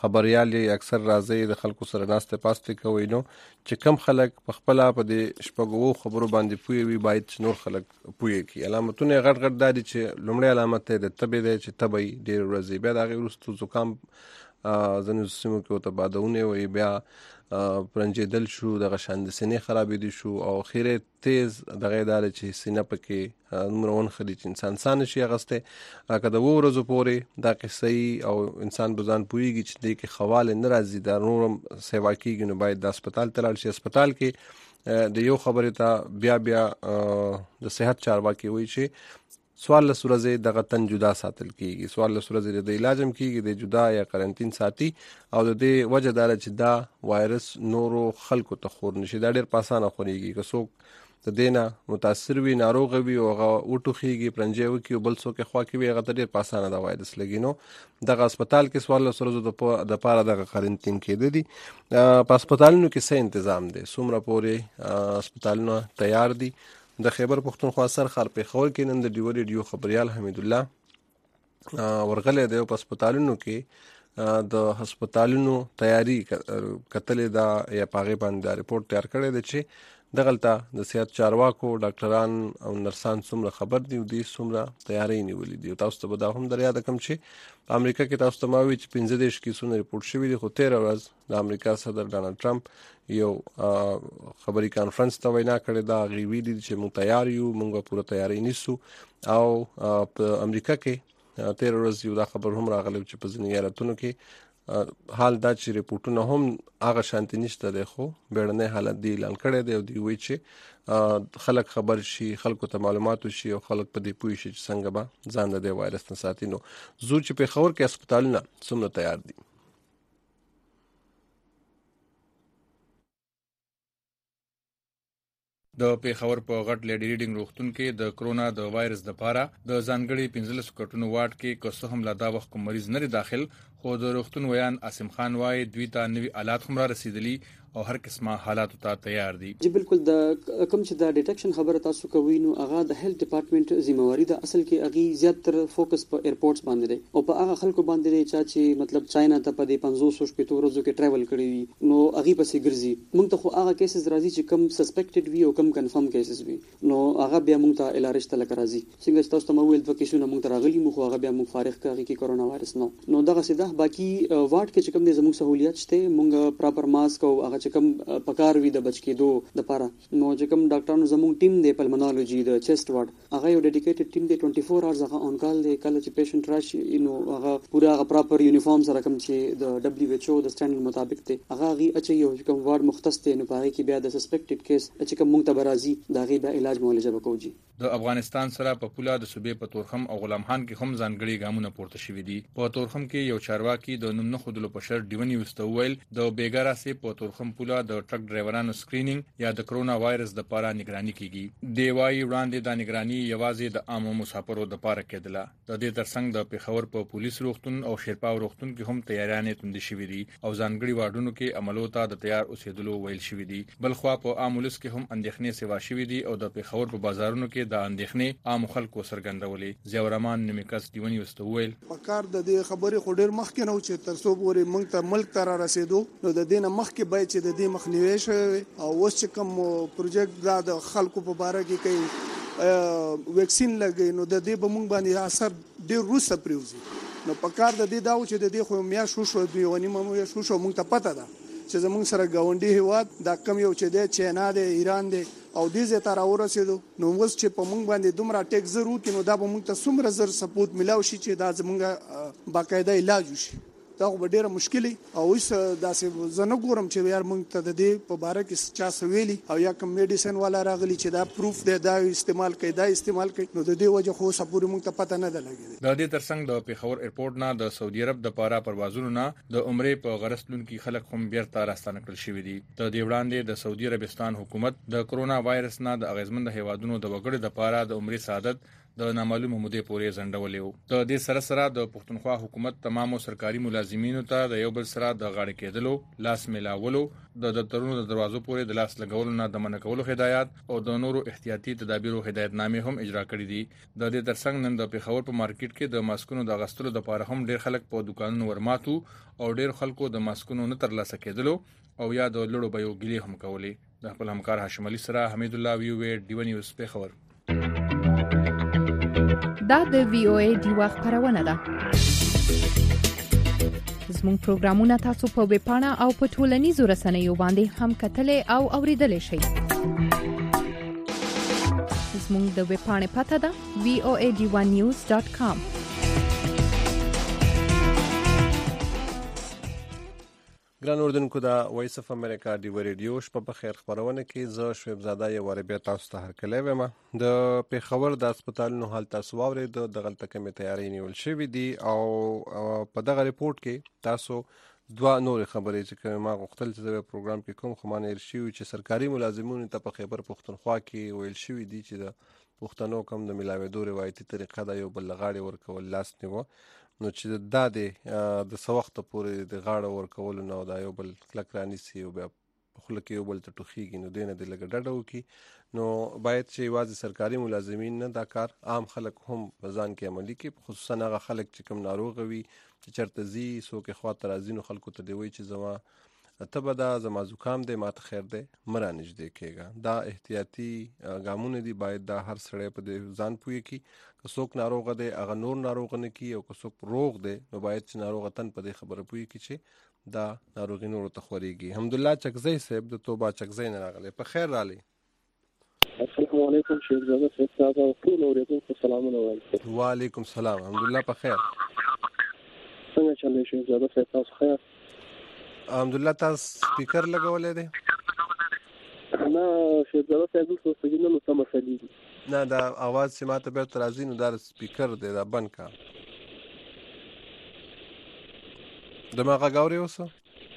خبريال اکثر راځي د خلکو سره ناسته پاسته کوي نو چې کم خلک په خپل په دې شپږو خبرو باندې پوي وي باید نور خلک پوي کی علامتونه غټ غټ دادي چې لومړی علامت د تبې دی چې تبې ډېر ورځي بیا د غیرستو زکام ځنې سیمو کې ته بادونه وي بیا پرنجیدل شو د غشاند سینې خرابې دي شو او خیره تیز د غیدار چې سینه پکې نمرون خدي چې انسان سان شي غسته کده ورځو پورې دا قصې او انسان بزان پويږي چې د کې خواله ناراضي د نورم سیوا کیږي نو باید د هسپتال تلل شي هسپتال کې د یو خبره ته بیا د صحت چارواکي وي چې سوال له سورزه دغه تن جدا ساتل کیږي سوال له سورزه د علاجم کیږي د جدا یا قرنټین ساتي او د دې وجه دار چې دا وایرس نورو خلکو ته خور نشي دا ډېر پاسانه خوريږي که څوک د دینه متاثر وي ناروغ وي او وټوخيږي پرنجي وکي بل څوک خوا کې وي هغه ډېر پاسانه دا وایرس لګینو دغه هسپتال کې سوال له سورزه د پاره د قرنټین کې دي په هسپتالونو کې څه تنظیم دي څومره پورې هسپتالونه تیار دي د خیبر پختونخوا سرخر په خور کې نن د ډیو ریډیو خبريال حمید الله ورغله د هسپتالونو کې د هسپتالونو تیاری کتل دا یا پاغه باندې ریپورت تیار کړی دی چې دغلطه د صحت چارواکو ډاکټران او نرسان څومره خبر دي او د څومره تیاری نیولې دي تاسو ته به دا هم دریا د کم چې امریکا کې تاسو ته ماوي چې 15 کیسونه ریپورت شوی دي خو 13 ورځ د امریکا صدر ډانلډ ټرمپ یو خبري کانفرنس ته وینا کړې دا غوي دي چې موږ تیار یو موږ پوره تیاری نیسو او په امریکا کې 13 ورځ یو دا خبر هم راغلی چې په ځینې ایالتونو کې حال دا چې ریپورتونه هم هغه شانتي نشته دی خو بیړنی حالت دی اعلان کړی دی او دی وی چې خلک خبر شي خلکو ته معلومات شي او خلک په دې پوه شي چې څنګه به ځان د وایرس نه ساتي نو زو چې په خبر کې هسپتالونه څومره تیار دي د پیښور په غټ لیډي ریډینګ روغتون کې د کرونا د وایرس د پاره د ځانګړي 15 کټونو واټ کې کوڅه هم لا دا وخت کوم مریض نه داخل خو د روغتون ویان اسیم خان وای دوی ته نوی آلات هم را رسیدلی او هر قسمه حالات ته تیار دي جی بالکل د کوم چې د ډیټیکشن خبره تاسو کوي نو هغه د هیلث ډپارټمنټ ذمہواری ده اصل کې هغه زیاتره فوکس په ایرپورټس باندې دی او په هغه خلکو باندې دی چې مطلب چاینا ته په 500 شپې ورځو کې ټریول کړی وي نو هغه پسې ګرځي موږ ته خو هغه کیسز راځي چې کم سسپیکټډ وي او کم کنفرم کیسز وي نو هغه بیا موږ ته الارش ته لکه راځي څنګه تاسو ته مو ویل وکیشنه موږ ته راغلي مو خو هغه بیا موږ فارغ کړی کې کرونا وایرس نو دغه سیده باقي واټ کې چې کوم دي زموږ سہولیت شته موږ پراپر ماسک او هغه چې کوم پکار وي د بچ کېدو د پاره نو چې کوم ډاکټرانو زموږ ټیم دی پلمونولوژي د چیست واټ هغه یو ډیډیکیټډ ټیم دی 24 اورز هغه اون کال دی کله چې پیشنټ راشي نو هغه پورا هغه پراپر یونیفارم سره کوم چې د دبليو ایچ او د سټانډرډ مطابق دی هغه اچي یو کوم واټ مختص دی نو پاره کې بیا د سسپیکټډ کیس چې کوم موږ ته برازي دا غي به علاج معالجه وکوي د افغانستان سره په پوله د صوبې په تورخم او غلام خان کې هم ځانګړي ګامونه پورته شوې دي په تورخم کې یو چارواکي د نوم نه خودلو په شر دیونی وستویل د بیګارا سي په تورخم پوله د ټرک ډرایورانو سکرینینګ یا د کرونا وایرس د پاره نگرانی کیږي دی وايي وړاندې د نگرانی یوازې د عامو مسافرو د پاره کېدله د دې ترڅنګ د پیښور په پولیس روغتون او شیرپا روغتون کې هم تیاریانې توندې شوې دي او ځانګړي واډونو کې عملو ته د تیار اوسېدلو ویل شوې دي بلخوا په عامولس کې هم اندېښنې سیوا شوې دي او د پیښور په بازارونو کې د اندېښنې عام خلکو سرګندولې ضیاءالرحمن نیمکس دیونی وستویل په کار د دې خبرې خو ډېر مخکې نه و چې تر څو پورې موږ ته ملک ته را رسیدو نو د دې نه مخکې باید چې د دې مخنیوي شوی او اوس چې کوم پروجیکټ دا د خلکو په باره کې کوي ویکسین لګي نو د دې به موږ باندې اثر ډېر وروسته پرېوځي نو په کار د دې دا و چې د دې خو میاشت وشوه دوه نیمه میاشت وشوه موږ ته پته ده چې زموږ سره ګاونډي هیواد دا کم یو چې دی چاینا دی ایران دی او دې ځای ته راورسېدو نو اوس چې په موږ باندې دومره ټیک زر وکړي نو دا به موږ ته څومره زر سپورټ ملاو شي چې دا زموږ باقاعده علاج وشي دا خو ډیره مشکل او اوس داسې زه نه ګورم چې یار موږ ته د دې په باره کې چا څه ویلي او یا کوم میډیسن والا راغلی چې دا پروف دی دا استعمال کوي نو د دې وجه خو سپوري موږ ته پته نه ده لګېدلې د دې ترڅنګ د پیښور ایرپورټ نه د سعودي عرب د پاره پروازونو نه د عمره په غرسلون کې خلک هم بیرته راستانه کړل شوې دي د دې وړاندې د سعودي عربستان حکومت د کرونا وایرس نه د اغیزمند هیوادونو د وګړو د پاره د عمره سعادت د نامعلومه مودې پورې ځنډولې و. د دې سره سره د پښتونخوا حکومت تمامو سرکاري ملازمینو ته د یو بل سره د غاړې کېدلو، لاس ملاولو، د دفترونو د دروازو پورې د لاس لګولو نه د منع کولو هدایت او د نورو احتیاطي تدابیرو هدایتنامې هم اجرا کړې دي. د دې ترڅنګ نن د پیښور په مارکیټ کې د ماسکونو د غستلو لپاره هم ډېر خلک په دکانونو ورماتو او ډېر خلکو د ماسکونو نه ترلاسه کېدلو او یا د لړو بیو ګیلې هم کولې. د خپل همکار هاشم علي سره حمید الله ویو ډیو نیوز پیښور. دا د وی او ای ډیو خبرونه ده. زموږ پروګرامونه تاسو په ویب پاڼه او په ټولنیزو رسنیو باندې هم کتلې او اوریدلای شئ. زموږ د ویب پاڼې پته ده voad1news.com. ګران اوردونکو دا وایس اف امریکا دی ریډیو شپه په خیر خبرونه کې زه شعیب زاده یو وربیا تاسو ته هرکلی ویم. د پیښور د هسپتالونو حال تاسو واورید د دغلطه کمې تیاری نیول شوې دي او په دغه ریپورت کې تاسو دوه نور خبرې چې ما غوښتل چې د پروګرام کې کوم خمانه ارشیو چې سرکاري ملازمونو ته په خیبر پښتونخوا کې ویل شوې دي چې د پښتنو کم د ملاوېدو روایتي طریقه دا یو بل غاړي ورکول لاس نیو، نو چې دا د سوخت پورې د غاړه ورکول نو دا یو بل کلک رانیسي او بیا په خله کې یو بل ته ټوخیږي، نو دینه د لګ ډډه وکي. نو باید چې یوازې سرکاري ملازمین نه دا کار عام خلک هم ځان کې عملي کړي، خصوصا هغه خلک چې کم ناروغ وي چې چرته زی څوک خواته راځي نو خلکو ته دی وایي چې زما ته به دا زما زکام دی ماته خیر دی مره نږدې کېږه. دا احتیاطي ګامونه دي، باید دا هر سړی په دې ځان پوهې کړي. که څوک ناروغه دی هغه نور ناروغه نه کړي، او که څوک روغ دی نو باید چې ناروغه تن په دې خبره پوهې کړي چې دا ناروغي نورو ته خورېږي. حمدالله چکزی صاحب د توبه چکزی نه راغلی، په خیر راغلی. السلام علیکم شیخ زاده صاحب، تاسو ټول اوریدونکو سلامونه وایم. وعلیکم السلام، الحمدلله په خیر. څنګه چلې شیخ زاده صاحب، تاسو خیر؟ الحمدلله. تاسو سپیکر لګولې دی؟ نه شیخ زاده صاحب څه څنګه نو سم مسلې دي. نه دا आवाज چې ماته به تر راځي نو دا سپیکر دی دا بند کا. دماغه غاوري اوسه.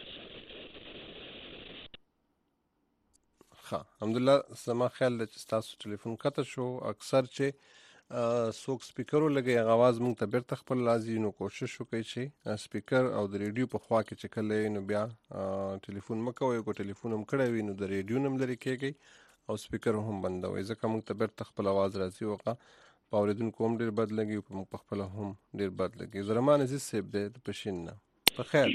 ها الحمدلله. سما خیال د تاسو ټلیفون کته شو، اکثر چې څوک سپیکرو لګي आवाज مونږ ته بیرته خپل لازم نو کوشش وکړئ چې سپیکر او د ریډیو په خوا کې چې کله نو بیا ټلیفون مکوئ، کو ټلیفون هم کړی وي نو د ریډیو نم لري کېږي او سپیکر هم بندوي، ځکه مونږ ته بیرته خپل आवाज راځي وکړه په اوریدونکو هم ډیر بد لګي او په خپل هم ډیر بد لګي. زرمان عزیز صاحب دې پښین نه په خیر.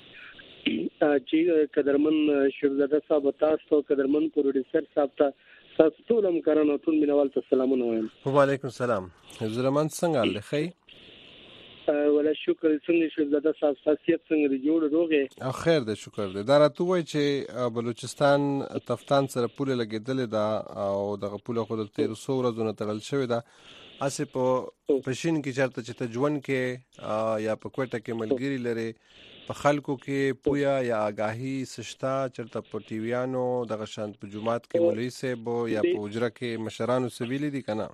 چې قدرمن شهزاده صاحب تاسو قدرمن پروډوسر صاحب ته تاسو ټول هم کارانو ټول مینوال ته سلامونه وایم. وعلیکم السلام. زرمان څنګه حال دی؟ خیر ولا شکر. څنګه شهزاده صاحب تاسو څنګه دی؟ جوړ روغه؟ خیر دی، شکر دی. دا راته وای چې بلوچستان تفتان سره پوله لګیدل دا او دغه پوله خو د 1300 ورځې نه تړل شوی دا. اسی په پښین کې چرته چې تجون کې یا په کوټه کې ملګری لري په خلکو کې پویا یا آگاهی سشتا چرته په ټي ویانو دغه شانت په جمعات کې مولوی صاحب یا په اجره کې مشرانو سویلي دي کنه؟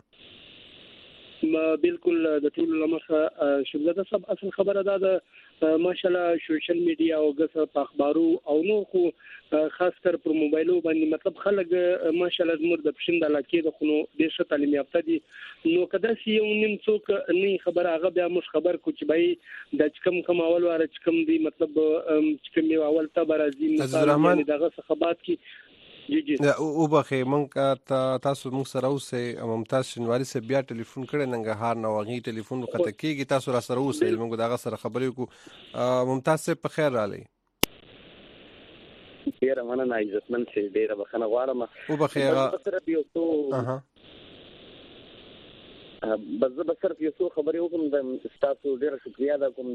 بالکل د ټول لمخه شهزاده صاحب اصل خبره ده د ماشاءالله سوشل میډیا او غسه په اخبارو او نو خو خاص کر پر موبایلو باندې مطلب خلک ماشاءالله زموږ د پښین د علاقې د خونو ډیر ښه تعلیم یافته دي، نو کدا سی یو نیم څوک نه خبر هغه بیا مش خبر کو چې بای د کم اول واره چې کم دی مطلب چې کم اول ته برازي مثلا دغه ثقافت کې جی جی او بخې مونږ تاسو مونږ سره اوسه ممتاز شنواری سے بیا ټلیفون کړي ننګهار نو غي ټلیفون وخت کېږي تاسو را سره اوسه مونږ دغه سره خبرې کو. ممتاز سے په خیر رالی. ډیره مننه عزتمن چې ډیره بخنه غواړم. او بخیر بس زه به صرف یو څو خبرې وکړم. د تاسو ډیره شکریا ده کوم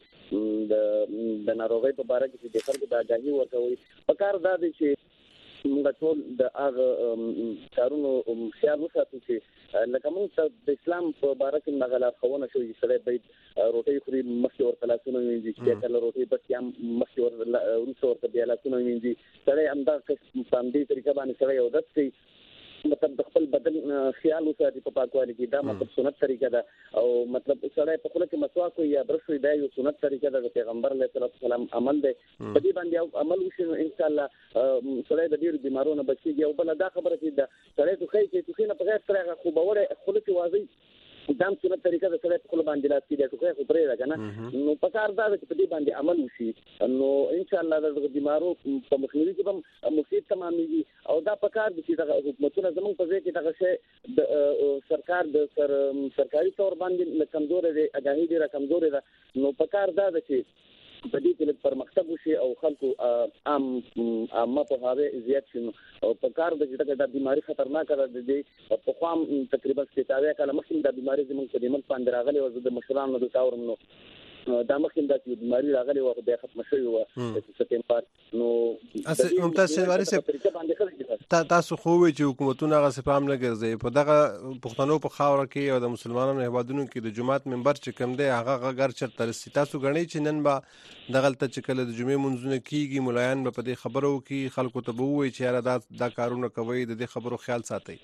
د ناروغۍ په اړه چې د خلکو د آگاهي ورکوي. په کار دا دی چې موږ ټول د هغه کارونو خیال وساتو چې لکه موږ د اسلام په اړه کې مغلا خوونه شوې سره باید روټي خوري مخکې ورته لاسونه وینځي چې کله روټي بس یم مخکې ورته بیا لاسونه وینځي سره همدا په همدې طریقه باندې سره یو دسي مطلب د خپل بدن خیال وساتي په پاکوالي کې. دا مطلب سنت طریقه ده او مطلب سره په خپل کې مسواک یا برش وي دا یو سنت طریقه ده د پیغمبر علیه السلام عمل ده. په دې باندې عمل وشي ان شاء الله سره د ډیر بیمارونو بچيږي. او بل دا خبره چې دا سره توخی چې توخی نه په غیر سره خو باور خپل کې واضح دام څنګه طریقه د سره په خپل باندې لاس کې د ټوکې خو پرې راکنه نو په کار دا چې په دې باندې عمل وشي نو ان شاء الله د بیمارو په مخنیوي کې هم مفید تمامېږي او دا په کار چې د حکومتونو زموږ په ځای کې دغه شی د سرکار د سرکاري تور باندې کمزور دي اجازه دي را کمزور ده نو په کار دا چې په دې کې پرمختګ وشي او خلکو عامه په هغه زیات شي او په کار د چې دا بیماری خطرناکه ده د په خام تقریبا 70 کاله مخکې دا بیماری زموږ په دې ملک باندې راغلي او د مشرانو د تاورم نو دا مخکې د بیماری راغلي او د ختم شوی و چې سپټمبر نو ممتاز شواری سه تاسو خو وی چې حکومتونه هغه سپام نه ګرځي په دغه پښتنو په خاور کې او د مسلمانانو هیوادونو کې د جماعت منبر چې کم دی هغه غیر چرته رسي تاسو غنی چې نن با دغلته چې کله د جمعې منځونه کیږي مولایان په دې خبرو کې خلکو ته ووي چې یاره دا کارونه کوي د دې خبرو خیال ساتي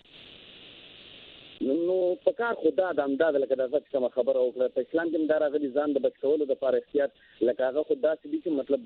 نو په کار خدا د امداد لکه د ځکه کوم خبره وکړه په اسلام کې دا راغلي ځان د بچولو د لپاره احتیاط لکه هغه خدا چې مطلب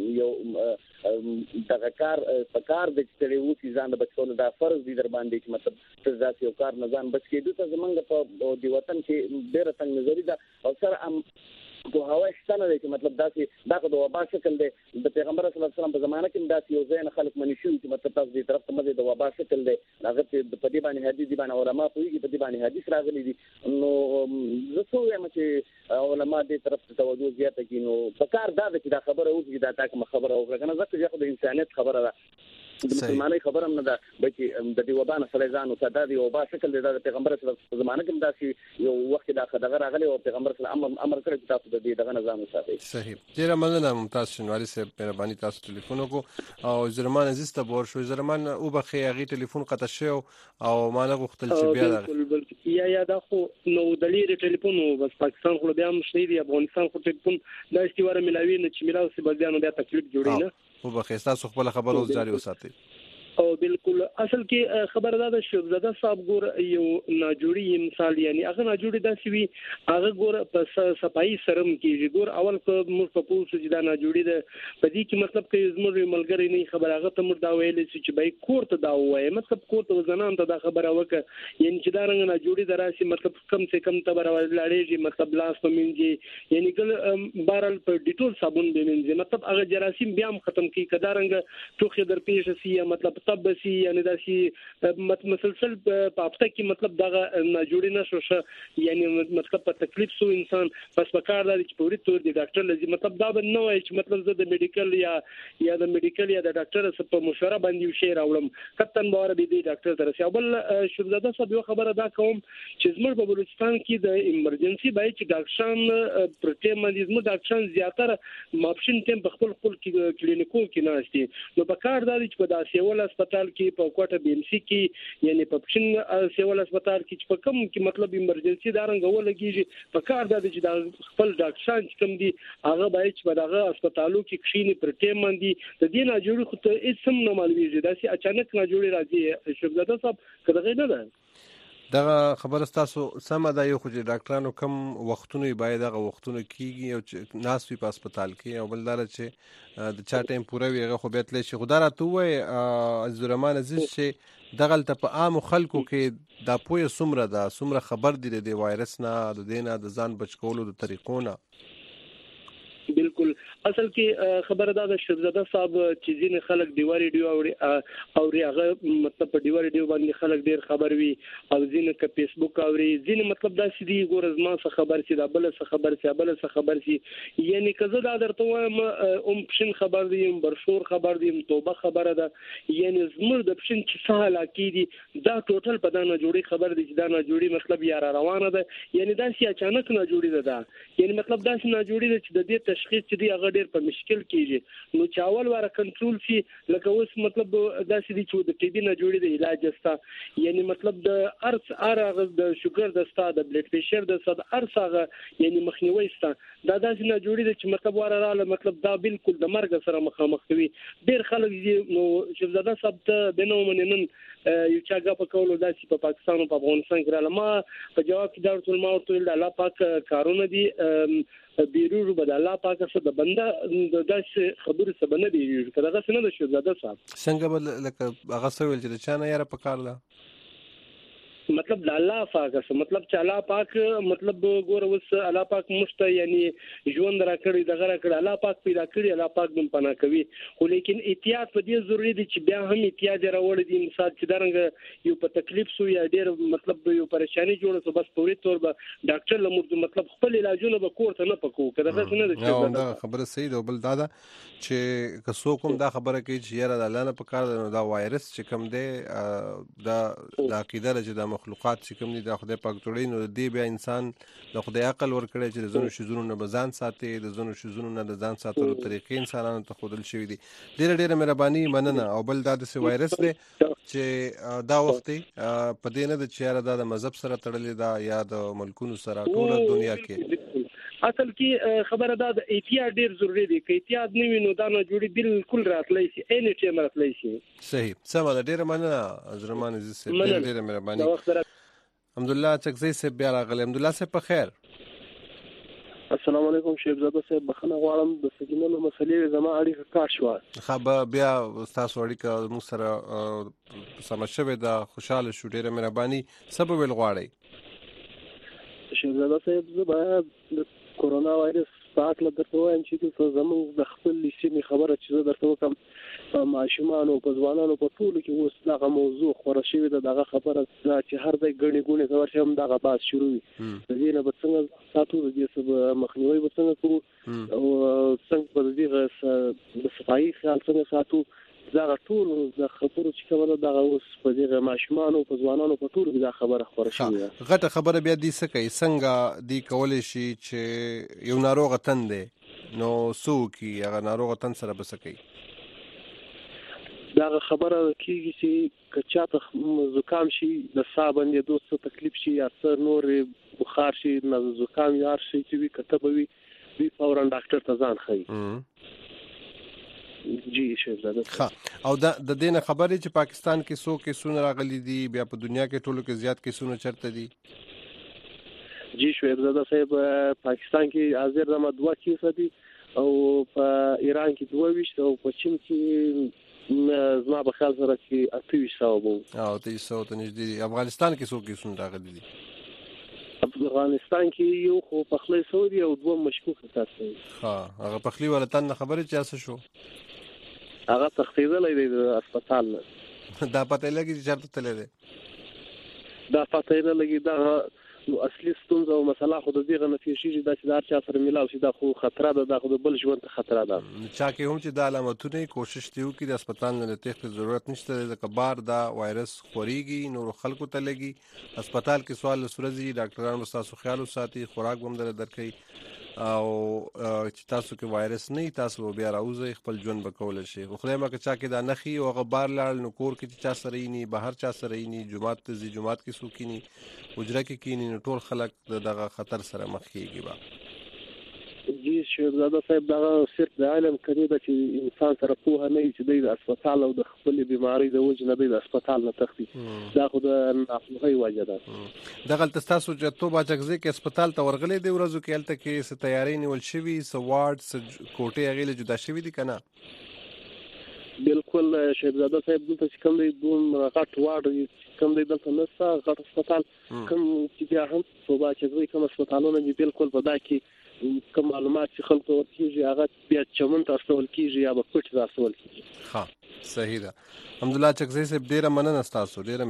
یو دغه کار په کار د چړې وو چې ځان د بچولو د فرض دي در باندې چې مطلب څه یو کار نه ځان بچ کېدو ته زمونږ په دی وطن کې ډېر څنګه نظری ده او سره په هوا شتنه دی چې مطلب داسې دا د وبا شکل دی د پیغمبر صلی الله علیه وسلم په زمانه کې داسې یو ځای نه خلک منی شو چې مطلب تاسو دې طرف ته مزه د وبا شکل دی هغه په دې باندې حدیث دی باندې علما کوي په دې باندې حدیث راغلي دي نو زه څه وایم چې علما دې طرف ته توجه زیاته کړي نو په کار دا چې دا خبره اوسې دا تا کوم خبره وکړه کنه ځکه چې د انسانيت خبره ده د مسلمانۍ خبره هم نه ده بلکې د دې وبا نه سره ځان او دا د وبا شکل دی د پیغمبر صلی الله علیه وسلم زمانه کې داسې یو وخت دا خدغه راغلی او پیغمبر صلی الله علیه وسلم امر کړی چې تاسو د دې دغه نظام وساتئ صحیح ډیر مننه ممتاز شنواری صاحب مهرباني تاسو ټلیفون وکړو او زرمان عزیز ته بور شو زرمان او بخي هغه ټلیفون قطع شو او ما نه غوښتل چې بیا دا یا دا خو نو دلیل ټلیفون بس پاکستان خو بیا مشنی دی افغانستان خو ټلیفون دا استواره ملاوي نه چې ملاوي سي بیا نو بیا تکلیف جوړی نه او بخي تاسو خپل خبرو جاری وساتئ او بالکل اصل کې خبره ده شهزاده صاحب ګور یو ناجوړي مثال یعنی هغه ناجوړي داسې وي هغه ګور په صفایي سرم کېږي ګور اول کو موږ په پوسټ چې دا ناجوړي ده په دې کې مطلب کې زموږ ملګری نه خبره هغه ته موږ دا ویل چې بای کور ته دا وایي مطلب کور ته زنان ته دا خبره وکړه یعنی چې دا رنګ ناجوړي دراسي مطلب کم سے کم ته لاړېږي مطلب لاس پمنځي یعنی ګل بارل په ډیټول صابون بمنځي مطلب هغه جراثیم بیا ختم کی کدا رنګ ټوخه در پیښ شي مطلب طب سي یعنی دا سي مسلسل په هفته کې مطلب دا جوړی نه شو یعنی مطلب په تکلیف سو انسان بس په کار دی چې پوری تور دی ډاکټر لزی مطلب دا نه وای چې مطلب زه د میډیکل یا د میډیکل یا د ډاکټر سره په مشوره باندې شي راولم کتن باور به دی ډاکټر تر سي بل شهزاده صاحب یو خبره دا کوم چې زموږ په بلوچستان کې د ایمرجنسي بای چې ډاکټران پرته باندې زموږ ډاکټران زیاتره ماپشن ټیم په خپل کلینیکو کې نه استي نو په کار دی چې په داسې ول هسپتال کې په کوټه بي ام سي کې یعنی په پښین سیول هسپتال کې چې په کوم کې مطلب ایمرجنسي دارنګ ولګيږي په کار د چې خپل ډاکټران چې کوم دي هغه باید چې په دغه هسپتالو کې کښینی پر ټیم باندې د دې نه جوړ خو ته هیڅ هم نه معلومیږي دا چې اچانک نه جوړي راځي شهزاده صاحب کله نه ده دغه خبره تاسو سم ده یو خو چې ډاکټرانو کم وختونه باید دغه وختونه کیږي او ناس وي په هسپتال کې او بلدار چې د چا ټایم پوره وي هغه خو به تل شي خدای راته وای عزرمان عزیز چې دغه په عام خلکو کې دا پوهه سمره ده سمره خبر دي د وایرس نه د دینه د ځان بچ کولو د طریقو نه بالکل اصل کې خبره ده شهزاده صاحب چې ځین خلک دیوار ریډیو او هغه مطلب په دیوار ریډیو باندې خلک ډیر خبر وي او ځین ک فیسبوک او ځین مطلب دا سړي ګورز ما څه خبر سي دا بل څه خبر سي بل څه خبر سي یعنی کزه دا درته وایم پښین خبر دي برشور خبر دي توبه خبره ده یعنی زمر د پښین چې سهال کیدي دا ټوټل په دانه جوړي خبر دي چې دا نه جوړي مطلب یاره روانه ده یعنی دا سي اچانک نه جوړي ده یعنی مطلب دا سي نه جوړي ده چې د دې تشخیص چې دی هغه ډیر په مشکل کېږي نو چاول واره کنټرول شي لکه اوس مطلب داسې دي چې د ټي بي نه جوړي د علاج استا یعنی مطلب د ارث ارغ د شوګر د استا د بلډ پريشر د استا ارثغه یعنی مخنیوي استا دا داسې نه جوړي چې مطلب واره رااله مطلب دا بالکل د مرګ سره مخامخ کوي ډیر خلک نو شهزاده صاحب ته بنو مننن یو چا غا په کولو داسې په پاکستان او په افغانستان کې رااله ما په جواب کې دا ټول ما ورته ویل الله پاک کارونه دي بیرو بد الله پاک څخه د بنده د داسې خبرې څه نه دی کله څنګه د شهزاده صاحب څنګه بل لکه هغه سوال چې چانه یاره په کار ده مطلب د الله پاک څه مطلب چې الله پاک مطلب ګور وس الله پاک مشته یعنی ژوند را کړی دغه را کړی الله پاک پیدا کړی الله پاک بم پناه کوي خو لیکن احتیاط په دې ضروری دی چې بیا هم احتیاط راوړی دی انسان چې درنګ یو په تکلیف سو یا ډېر مطلب یو پریشانی جوړه سو بس پوری تور به ډاکټر لمر مطلب خپل علاجونه به کوړه نه پکو کده څه نه دی دا خبره صحیح ده بل دادا چې کسو کوم دا خبره کوي چې یاره د الله نه پکار دا وایرس چې کوم دی دا عقیده چې د مخلوقات چې کوم دي د خدای پاک جوړي نو دی بیا انسان د خدای عقل ورکړي چې د زونو شذونو نه بزان ساتي د زونو شذونو نه د ځان ساتلو طریقې انسانانو ته خودل شوی دي ډېر مهرباني مننه او بل دا د وایرس دی چې دا وخت په دې نه د چیرې د مذهب سره تړلې دا یا د ملکونو سره ټول دنیا کې اصل کې خبره دا د احتیاط ډیر ضروری دی که احتیاط نه وي نو دا نه جوړي بالکل راتلی شي اني ټیم راتلی شي صحیح سم ده ډیر مننه حضرمان عزیز صاحب ډیر مهرباني الحمدلله چکزی صاحب بیا راغلی الحمدلله صاحب په خیر السلام علیکم شیخ زاده صاحب بخنه غواړم د سګینلو مسلې زما اړیکه کار شو خو بیا تاسو اړیکه موږ سره سم شوه د خوشاله شو ډیر مهرباني سبب ول غواړي شیخ زاده صاحب زه کورونا وایرس پاک له درته وایم چې زموږ د خپل سیمې خبره چې زه درته وکم په ماشومانو په ځوانانو په ټولو کې اوس دغه موضوع خورا شوې ده دغه خبره چې هر ځای ګڼې ګوڼې ته ورشي هم دغه بحث شروع وي د دې نه به څنګه ساتو د دې څه مخنیوی به څنګه کوو او څنګه به د دې د صفایي خیال څنګه ساتو دغه ټول د خبرو چې کومه دغه اوس په دغه ماشومانو په ځوانانو په ټول کې دا خبره خبره شوې ده غټه خبره بیا دې څه کوي څنګه دی کولای شي چې یو ناروغ تند نو سوکي هغه ناروغ تند سره بس کوي دا خبره کیږي چې کچاته زکام شي د صابندې دوست تکلیف شي یا څر نور بخار شي نه زکام یار شي چې وي کتبوي وی فورا ډاکټر ته ځان خي جی شیخ زاده او د دینه خبرې چې پاکستان کې 100 کیسونه راغلي دي بیا په دنیا کې ټولو کې زیات کیسونه چرته دي جی شیخ زاده صاحب پاکستان کې حاضر زما 2 کیس دي او په ایران کې 22 او په چین کې زما په خیال سره چې 2800 وو او 300 ته نږدې افغانستان کې 100 کیسونه راغلي دي افغانستان کې یو خو په خلی سعودي او 2 مشکوک تاسو هغه په خلی ولتن خبره چاسه شو هغه تختیدلې دی د هسپتال دا پته لګی چې چرته تللی دی دا پته نه لګی دا اصلي ستونزه او مسله خو د دې غنفي شي چې دا چې دار چا سره ملاو شي دا خو خطر ده خو د بل ژوند ته خطر ده چا کې هم چې د علامتونو کوشش دیو کې د هسپتال نه تخت ضرورت نشته د کبار دا وایرس خوريږي نور خلکو ته لګي هسپتال کې سوال سورزي ډاکټرانو تاسو خیال ساتي خوراک هم درکې او چې تاسو کې وایرس نه تاسو بیا راوځي خپل ژوند وکول شي خو خدای مکه چا کې دا نخي او غبار لاړ نو کور کې چا سره یې نه بهر چا سره یې نه جمعات ته جمعات کې سوکینی وجره کې کینی ټول خلک دغه خطر سره مخ کیږي با جی شیخ زاده صاحب دا صرف د علم کړي د چې انسان سره په نه چې د هسپتال او د خپل بیماری د وجه نه د هسپتال نه تختی دا خو د ناخلوي وجه ده دغه تاسو چې تو باچکزي کې هسپتال ته ورغلې دی ورځو کې الته کې څه تیاری نیول شوی څه وارد څه کوټه غیله جدا شوی دي کنه بالکل شیخ زاده صاحب دلته چې کوم دی دوم غټ وارد کوم دی دلته نسا غټ هسپتال کوم چې بیا هم په باچکزي کوم هسپتالونه دي بالکل په دا کې کوم معلومات چې خلکو ورکیږي هغه بیا چمن ته استول کیږي یا په پټ راستول کیږي صحیح ده الحمدلله چکزی صاحب ډیره مننه تاسو ډیره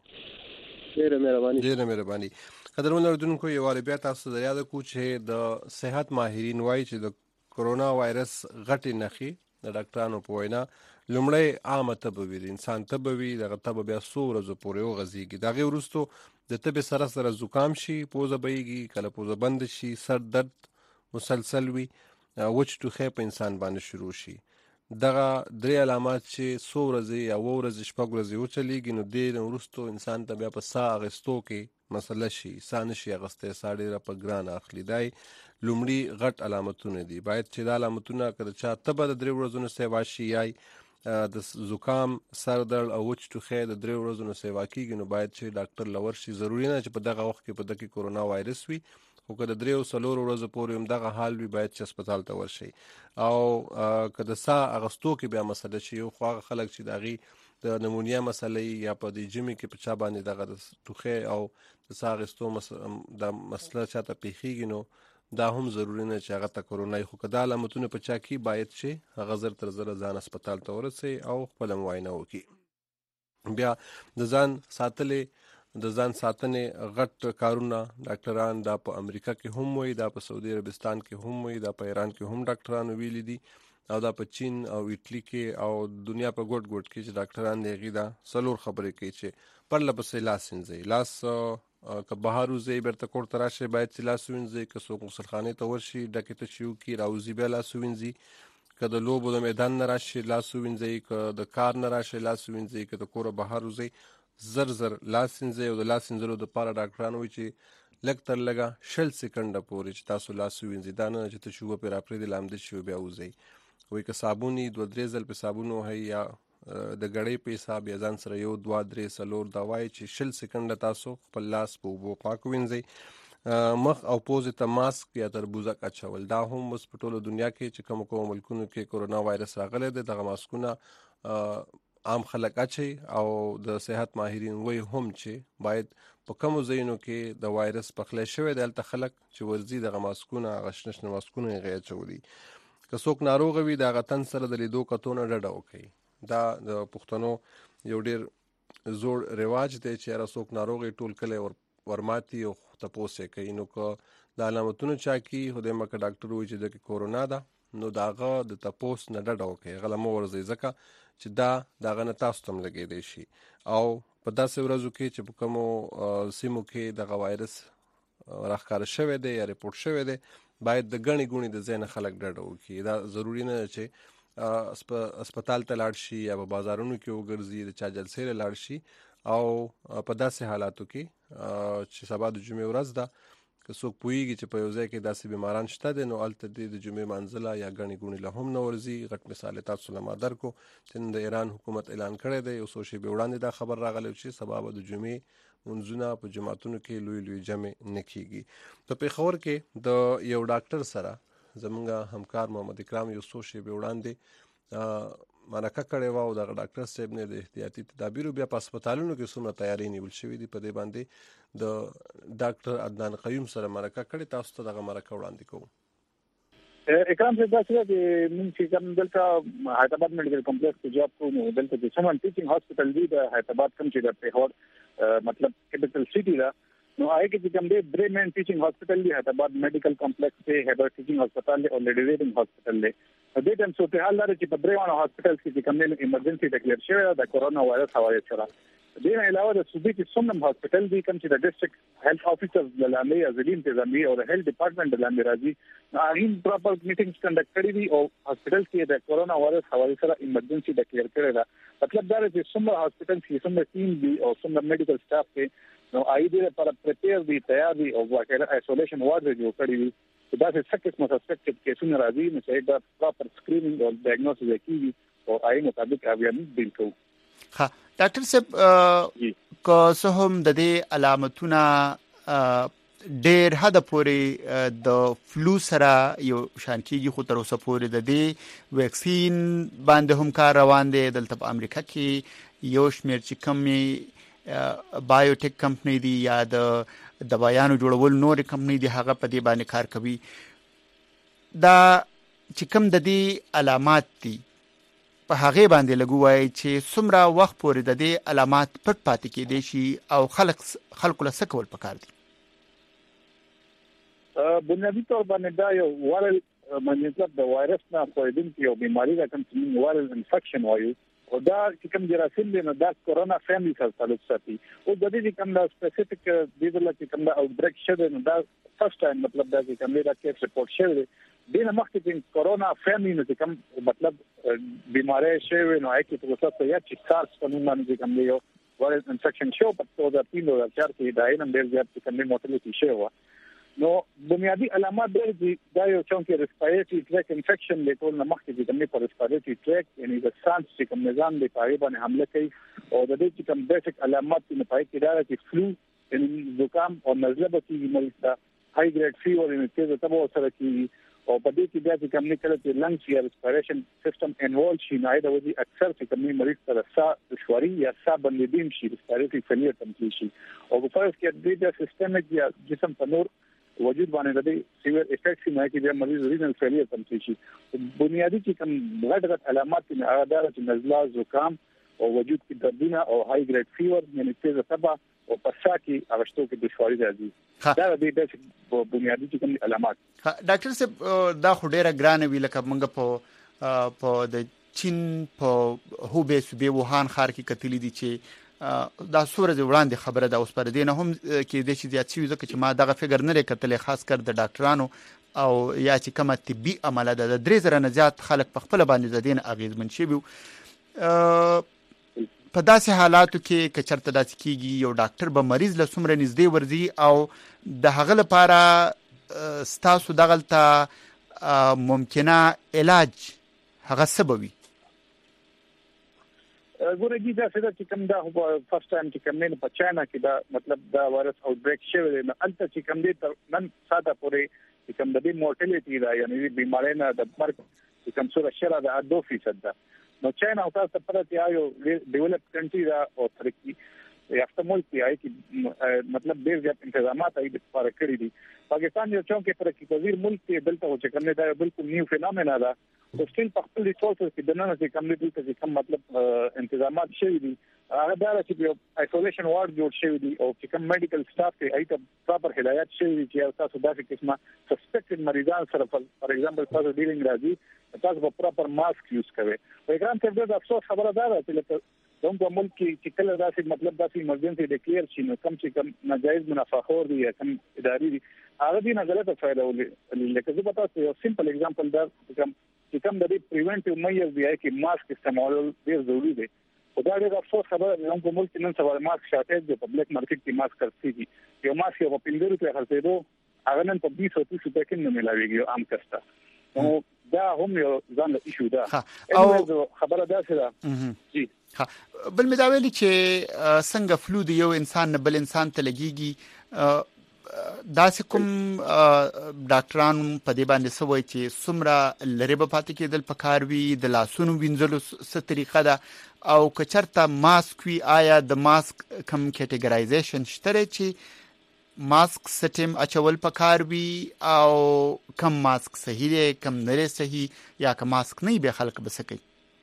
مهرباني قدرمن اردوونکو یو واره بیا تاسو د یاد کو چې د صحت ماهرین وایي چې د کورونا وایرس غټي نخي د ډاکټرانو په وینا لومړی عامه تبوي د انسان تبوي دغه تب بیا سورزو پورې وغځيږي دغه ورستو د تب سره زکام شي پوزه بېږي کله پوزه بند شي سر درد مسلسل وي وچ ټوخه په انسان باندې شروع شي دغه درې علامات چې سورزي یا ورځ شپږ ورځې وچلیږي نو د ورستو انسان ته بیا په سا غستو کې مسله شي سان شي غسته ساړي را په ګران اخلي دای لومړی غټ علامتونه دي باید چې د علامتونه کړه چې تبه د درې ورځې سیوا شي یای د زکام سر درد او وچ ټوخه د درې ورځې سیوا کیږي نو باید چې ډاکټر لور شي ضروری نه چې په دغه وخت کې په دغه کورونا وایرس وي خو که د دریو څلور ورځې پورې هم دغه حال وي باید چې هسپتال ته ورشي او که د سا اغستو کې بیا مسله شي خو هغه خلک چې دغه د نمونیا مسلې یا په د جمی کې په چا باندې دغه ټوخه او د ساغستو د مسله چاته پیخیږي نو دا هم ضروری نه چې هغه ته کورونای خو کدا علامتونه په چا کې باید چې هغه زر تر زر ځان هسپتال ته ورسي او خپل معاینه وکړي. بیا د ځان ساتنې غټ کارونه ډاکټران دا په امریکا کې هم وي، دا په سعودي عربستان کې هم وي، دا په ایران کې هم ډاکټران ویلي دي او دا په چین او ایټلی کې او دنیا په ګوټ ګوټ کې چې ډاکټران دی غي دا سلور خبرې کوي چې پر لپسې لاس انځي لاس که بهر وزي برته کور تراشه باید چې لاس وینځي که څوک غسلخانه ته ورشي ډکه ته شو کی راوزي به لاس وینځي که د لوبو د میدان نه راشي لاس وینځي که د کار نه راشي لاس وینځي که د کور بهر وزي زر لاس وینځي او د لاس وینځلو د پاره ډاکټران وایي چې لږ تر لږه 60 سکند پورې چې تاسو لاس وینځي دا نه چې ته شو په راپرې د لامد شو بیا وزي وای که صابونی 2-3 ځل په صابونو هي یا د غړې په حساب یا ځان سره 1-2-3 سلور دا وای چې 60 سکند تاسو خپل لاس په وبو پاک وینځي. مخ او پوز ته ماسک یا تربوزه اچول دا هم اوس په ټوله دنیا کې چې کوم ملکونو کې کورونا وایرس راغلی دی دغه ماسکونه عام خلک اچي او د صحت ماهرین وایي هم چې باید په کوم ځایونو کې د وایرس پخلی شوی دی هلته خلک چې ورځي دغه ماسکونه غشنشن ماسکونه یې اچولي. که څوک ناروغ وي د غتن سره د لیدو کتونه ډډه وکړي. دا د پښتنو یو ډیر زوړ رواج دی چې هر څوک ناروغ ټول کله ورماتي او تاسو کوي نو که د علامتونو چا کی هدا مکه ډاکټر وایي چې د کورونا ده نو داغه د تپوس نه ډډه وکړي غلمو ورځي ځکه چې داغه نه تاسو تم لګي دی شي او په داسې ورځو کې چې په کومو سیمو کې د وایرس راخکار شوی دی یا ریپورت شوی دی باید د غنی غونی د زین خلک ډډه وکړي. دا ضروری نه چې هسپتال ته لاړ شي یا په بازارونو کې وګرځي د چا جلسې له لاړ شي او په داسې حالاتو کې چې سبا د جمعې ورځ ده که څوک پوهیږي چې په یو ځای کې داسې بیماران شته دي نو الته د جمعې منځله یا غنی غونی له هم نه ورځي. غټ مثال تاسو له مادر کو چې د ایران حکومت اعلان کړی دی او سوشي به وړاندې دا خبر راغلی چې سبا د جمعې منځونه په جماعتونو کې لوی جمع نه کیږي. په پیښور کې د یو ډاکټر سره زمونږ همکار محمد اکرام یو سوشي به وړاندې مرکه کړې و او د ډاکټر صاحب نه د احتیاطي تدابیرو بیا په هسپتالونو کې څومره تیاری نیول شوې دي په دې باندې د ډاکټر عدنان قیوم سره مرکه کړې. تاسو ته دغه مرکه وړاندې کوم. اکرام صاحب دا چې موږ چې کوم دلته حیدرآباد میډیکل کمپلیکس کې جاب کوو دلته چې سمون ټیچینګ هاسپټل دی د حیدرآباد کوم چې د پیښور مطلب کیپټل سټي دا نو آی کې چې کوم دی برېمن ټیچینګ هاسپټل دی حیدرآباد میډیکل کمپلیکس کې هیبر ټیچینګ هاسپټل دی او لیډی ریډینګ هاسپټل دی. د دې تم صورت حال لري چې په درېوانو هاسپټل کې کوم دی ایمرجنسي ډیکلیئر شوی د کورونا وایرس حواله سره. دې نه علاوه د صوبې کې څومره هاسپټل دي کوم چې د ډیسټریکټ هیلث افیسرز د لاندې ازلین تنظیمي او د هیلث ډپارټمنټ د لاندې راځي هغه پراپر میټینګز کنډکټ کړي دي او هاسپټل کې د کورونا وایرس حواله سره ایمرجنسي ډیکلیئر کړی دا مطلب دا چې څومره هاسپټل کې څومره ټیم دي او څومره میډیکل سټاف کې نو آی دې لپاره پریپیر دي تیار دي او واقعا ایسولیشن وارډ جوړ کړی دي. دا چې سکه سسپیکټډ کیسونه راځي نو چې دا پراپر سکرینینګ او ډایګنوسس کوي او آی مطابق اویرنس ډیل کوي. ها ډاکټر صاحب که څه هم د دې علامتونه ډېر حد پورې د فلو سره یو شان کېږي خو تر اوسه پورې د دې ویکسین باندې هم کار روان دی. دلته په امریکا کې یو شمېر چې کومې بایوټیک کمپنۍ دي یا د دوايانو جوړول نور کمپنۍ دي هغه په دې باندې کار کوي. دا چې کوم د دې علامات دي په هغه باندې لګوي چې څومره وخت پورې د دې علامات پټ پاتې کېدي شي او خلکو له سکول پکار دي. بنیادی طور باندې دا یو وایرل مطلب د وایرس نه کویدونکې یو بیماری ده کوم چې وایرل انفیکشن وایي او دا چې کوم جراثیم دي نو دا کورونا فیملی سره تعلق ساتي او د دې کوم دا سپیسیفیک د دې چې کوم دا اوټبریک شوه نو دا فرست ټایم مطلب دا چې کوم دا کیس ریپورت شوه دي نه مخکې چې کورونا فیملی نو کوم مطلب بیماری شوه نو هغه کې تاسو یا چې سارس په نوم باندې کوم یو وایرل انفیکشن شو په 2003 کې دا یې نن ډېر زیات کوم موټیلیټي شوه نو بنیادی علامات دي دا یو چونکه ریسپایریټری ټریک انفیکشن د ټول مخکې د کومې پر ریسپایریټری ټریک یعنی د سانس چې کوم نظام دی پای باندې حمله کوي او د دې چې کوم بیسیک علامات په پای کې دا چې فلو یعنی زکام او نزله به کیږي مریض ته هاي ګریډ فیور یعنی چې تاسو سره کې او په دې کې بیا چې کوم نه کله چې لنګز یا ریسپیریشن سیستم انوالو شي نه دا وځي اکثر چې کوم مریض سره ساه دشواري یا ساه بندیدل شي ریسپیریټری فیلیر تمثیل شي او په فرض کې د سیستمک یا جسم په نور وجود باندې د سیویر افیکټ نه کې بیا مریض رینل فیلیر تمثیل شي بنیادی چې کوم غټ علامات نه هغه دا چې نزله زکام او وجود کې دردونه او هاي ګریډ فیور یعنی تیز تبه او پسا کې اغشتو کې دشواري راځي دا د بنیادی چې کوم علامات ډاکټر صاحب دا خو ډیره ګرانه وی لکه موږ په د چین په هوبې صوبې ووهان ښار کې کتلی دي چې دا سورج وړاندې خبره ده اوس پر دې نه هم کې د شي زیات شي ځکه چې ما دغه فګر نه کتلې خاص کر د ډاکټرانو او یا چې کومه طبي عمله ده د 3000 نه زیات خلک په خپل باندې زدين اغیزمن شي په داسې حالاتو کې کچرته داسې کیږي یو ډاکټر به مریض له څومره نږدې ورځي او د هغه لپاره ستاسو دغلته ممکنه علاج هغه سببي ګورې دي دا چې کوم دا فرست ټایم چې کوم نه په چاینا کې دا مطلب دا وایرس اوټ بریک شوی دی نو البته چې کوم دې نن ساده پورې چې کوم د مورټیلیټي دا یعنی بیماری نه د مرګ چې کوم څه شره دا 2% ده نو چاینا او تاسو په اړه یو ډیولپ کنټری دا او ترقی یافته ملک دی چې مطلب ډیر ځات انتظامات یې د لپاره کړی دي پاکستان یو چونکه ترقی پذیر ملک دی دلته چې کوم نه دا بالکل نیو فینومنا ده او سټیل په خپل ریسورسز کې د نن چې کوم دي چې کوم مطلب انتظامات شوی دي هغه دا چې یو آیسولیشن وارډ جوړ شوی دی او چې کوم میډیکل سټاف ته ایته پراپر هدایت شوی دي چې تاسو داسې قسمه سسپیکټډ مریضان سره فار ایگزامپل تاسو ډیلینګ راځي تاسو په پراپر ماسک یوز کوئ په ګرام ته د افسوس خبره ده چې کوم په ملک کې کله داسې مطلب داسې ایمرجنسي ډیکلیئر شي نو کم چې کم ناجایز منافعخور دي یا کم اداري دي هغه دي نه غلطه فائدہ ولې لکه زه پتا یو سمپل ایگزامپل دا چې کم د پریونټیو میجرز دی چې ماسک استعمال ډیر ضروری دی او دا ډېر افسوس خبره ده چې ملک نن سبا ماسک شارټیج دی په بلیک مارکیټ کې ماسک خرڅېږي یو ماسک یو په 15 روپیا خرڅېدو هغه نن په 20 او 30 روپیا کې نه ملاويږي عام کسته نو دا هم یو ځان له ایشو ده او خبره ده چې جی بل مداویلی چې څنګه فلو دی یو انسان نه بل انسان ته لګيږي داسې کوم ډاکټران په دې باندې سوي چې څومره لری به پاتې کېدل پکار وي د لاسونو وینځلو څه طریقه ده او کچرته ماسک وی آیا د ماسک کم کټګورایزیشن شته چې ماسک سټیم اچول پکار وي او کم ماسک صحیح دی کم نه صحیح یا کم ماسک نه به خلک بسکي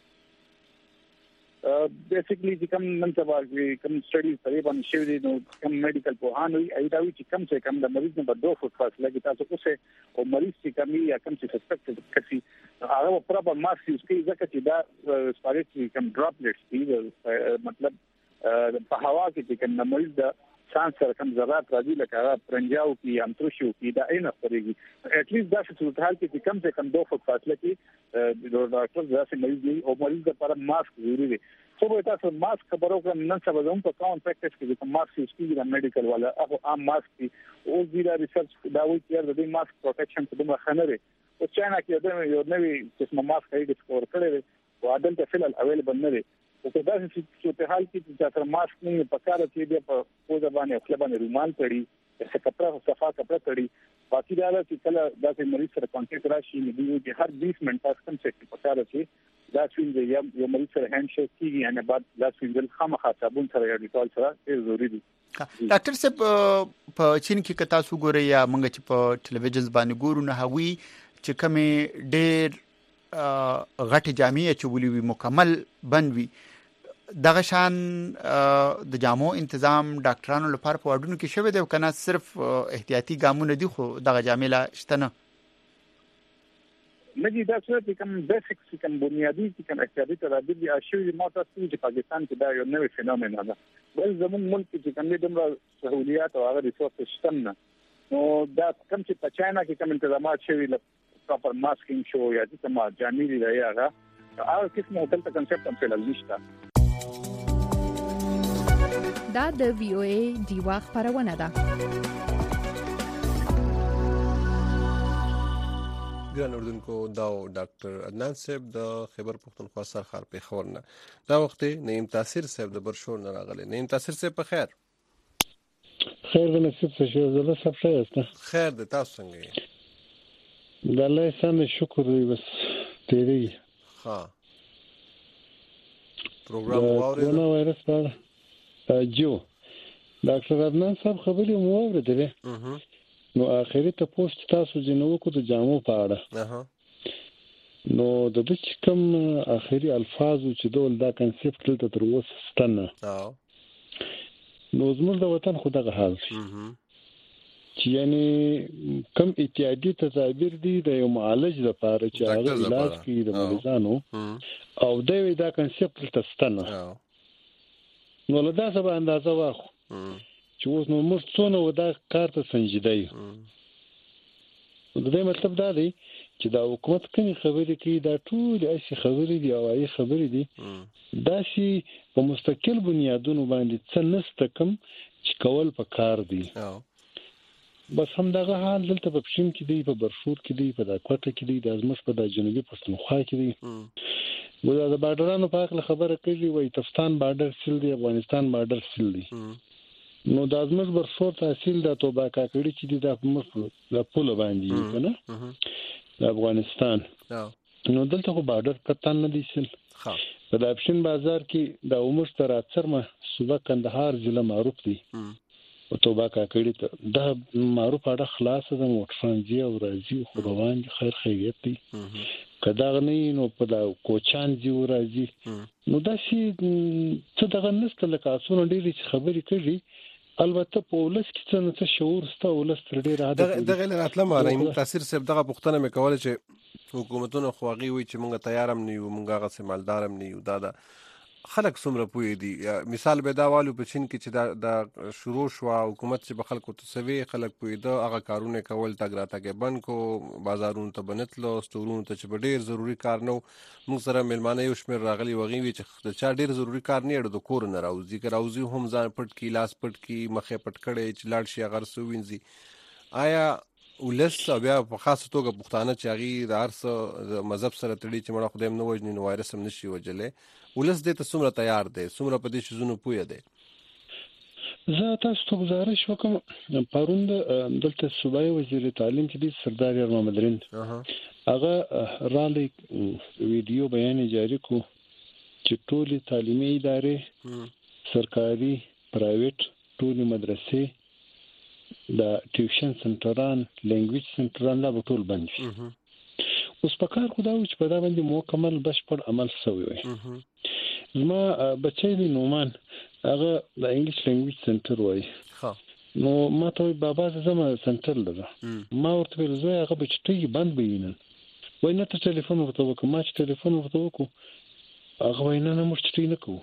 بیسیکلی چې کوم نن سبا کوم سټډیز په باندې شوی دي نو کوم میډیکل پوهان وي ایداوی چې کم څه کم د مریض نه په 2 فوټ فاصله کې تاسو اوسه او مریض چې کمی یا کم څه سسپیکټ کړي هغه پراپر ماسک یوز کوي ځکه چې دا سپاریټ کم ډراپلیټس دي مطلب په هوا کې چې کوم مریض د سانس سره کوم ذرات راځي لکه هغه پرنجاو کې انترشو کې دا نه خوريږي اټ لیست دا چې حال کې کم څه کم 2 فوټ فاصله کې د ډاکټر ځاسې مریض دی او مریض لپاره ماسک ضروري دی خو به تاسو ماسک خبرو کوم نن سبا زموږ په کاون پریکټس کې کوم ماسک یوز کیږي د میډیکل والا هغه عام ماسک دی او زیرا ریسرچ دا وایي چې د ماسک پروټیکشن په دومره خنره او چاینا کې یو نوې قسم ماسک یې ډیسکور کړی او عدالت فعلا اویلیبل نه دی او په داسې صورتحال کې چې تاسو ماسک نه پکاره چې د په پوزه باندې خپل باندې رومال کړي څه کپڑا صفا کپڑا کړي باقي دا چې کله داسې مریض سره کانټیکټ راشي نو دوی هر 20 منټ تاسو کوم څه پکاره چې دا څنګه یو مریض سره هاند شیک کیږي یعنی بعد دا څنګه خامخا صابون سره یا ډیټول سره ډیر ضروری دي ډاکټر صاحب په چین کې کتا سو ګوري یا موږ چې په ټلویزیون باندې ګورو نه هوي چې کومه ډیر غټ جامع چولي وي مکمل بنوي دغه شان د جامو تنظیم ډاکټرانو لپاره په وډونو کې شوی دی کنه صرف احتیاطي ګامونه دي خو دغه جامع لا شته نه نجی دا څه کوم بیسیک کوم بنیادی کوم احتیاطي تدابیر دي اشوي ماته چې پاکستان کې دا یو نوې فینومنا ده بل زموږ ملک کې کوم دمر سہولیات او هغه ریسورس شته نه نو دا کوم چې په چاینا کې کوم تنظیمات شوی ل پراپر ماسکینګ شو یا چې ما جامې دی هغه هغه قسم هوټل ته کنسپټ هم فعال نشته دا د وی او ای دیوا خبرونه ده ګران اردوونکو دا ډاکټر عدنان صاحب د خیبر پختونخوا سرخار په خبرونه دا وخت نیم تاثیر صاحب د برشور نه راغلی نیم تاثیر صاحب په خیر خیر د نصیب څه شو زله سب ښه است خیر د تاسو څنګه د الله سم شکر دی بس تیری ها پروګرام واورید کورونا وایرس په جو ډاکټر عدنان صاحب خبرې مو واورېدلې نو اخري ته پوسټ تاسو جنو کو د جامو په اړه نو د دې کوم اخري الفاظ چې دول دا کنسپټ تل تر اوسه ستنه نو زموږ د وطن خدای حال چې یعنی کم احتیاطي تدابیر دي د یو معالج لپاره چې هغه علاج کوي د مریضانو او دا کنسپټ تل ستنه نو له دا څه به اندازه واخو چې اوس نو موږ څونه ودا کار ته سنجیده یو د دې مطلب دا دی چې دا حکومت کوي خبرې کوي دا ټول اصلي خبرې دي او اي خبرې دي دا شي په مستقل بنیادونو باندې څه نسته کوم چې کول په کار دي بس هم دغه حال دلته په پښین کې دی په برفور کې دی په داکوټه کې دی د ازمش په د جنوبي پښتونخوا کې دی ودا د بارډرانو په اړه خبره کوي وای تفتان بارډر سیل دی افغانستان بارډر سیل دی نو د ازمش برفور تحصیل د توباکا کړي چې د مخ د پول باندې کنه د افغانستان نو دلته خو بارډر کتان نه دي سیل په د اپشن بازار کې د عمر تر اڅرمه صوبه کندهار ضلع معروف دی او توباکا کړي ته د معروف اړه خلاص د موټرانځي او راځي خو روان خیر خیریت دی کدا غنی نو په دا کوچان دی راځي نو دا شي څه دغه نست لکه اسونه ډېری خبرې کوي البته په ولس کې څه شعور ستا ولس تر ډېر عادت دغه لاتله معنی متاثر سب دغه پښتنه مې کوله چې حکومتونو خواغي وي چې مونږه تیارم نه یو مونږه غسه مالدارم نه یو دا خلک څومره پوي دي مثال به دا والو په چین کې چې دا شروع شو حکومت چې به خلکو تسوي خلک پوي دا هغه کارونه کول تاګراته بند کو بازارونو ته بنتلو ستورونو ته چې ډېر ضروری کار نو موږ سره ملمانه یو شمیر راغلي وغي وي چې چا ډېر ضروری کار نه اړو د کور نه راوځي که راوځي هم ځان پټ کی لاس پټ کی مخه پټ کړي چې لاړ شي هغه سوینځي آیا ولس بیا په خاصه توګه پښتانه چې هغه د ارس مذهب سره تړي چې مړه خدایم نو وجنی نو وایرس هم نشي وجلې ولس دې ته څومره تیار دی څومره په دې شزونو پوهه دی زه تاسو ته گزارش وکم پروند دلته صوبایي وزیر تعلیم چې دی سردار یار محمد رند هغه رالي ویډیو بیان جاری کو چې ټولې تعلیمي ادارې سرکاري پرایویټ ټولې مدرسې د ټیوشن سنټران لینګویج سنټران لا ټول بند شي اوس په کار خو دا و چې په دا باندې مکمل بشپړ عمل شوی وي زما بچی دی نومان هغه د انګلیش لینګویج سنټر وای نو ما ته بابا زما سنټر لږه ما ورته ویل زه هغه بچی بند بینن وای نه ته ټلیفون ورته وکړه ما چې ټلیفون ورته وکړو هغه وای نه مشتری نه کوو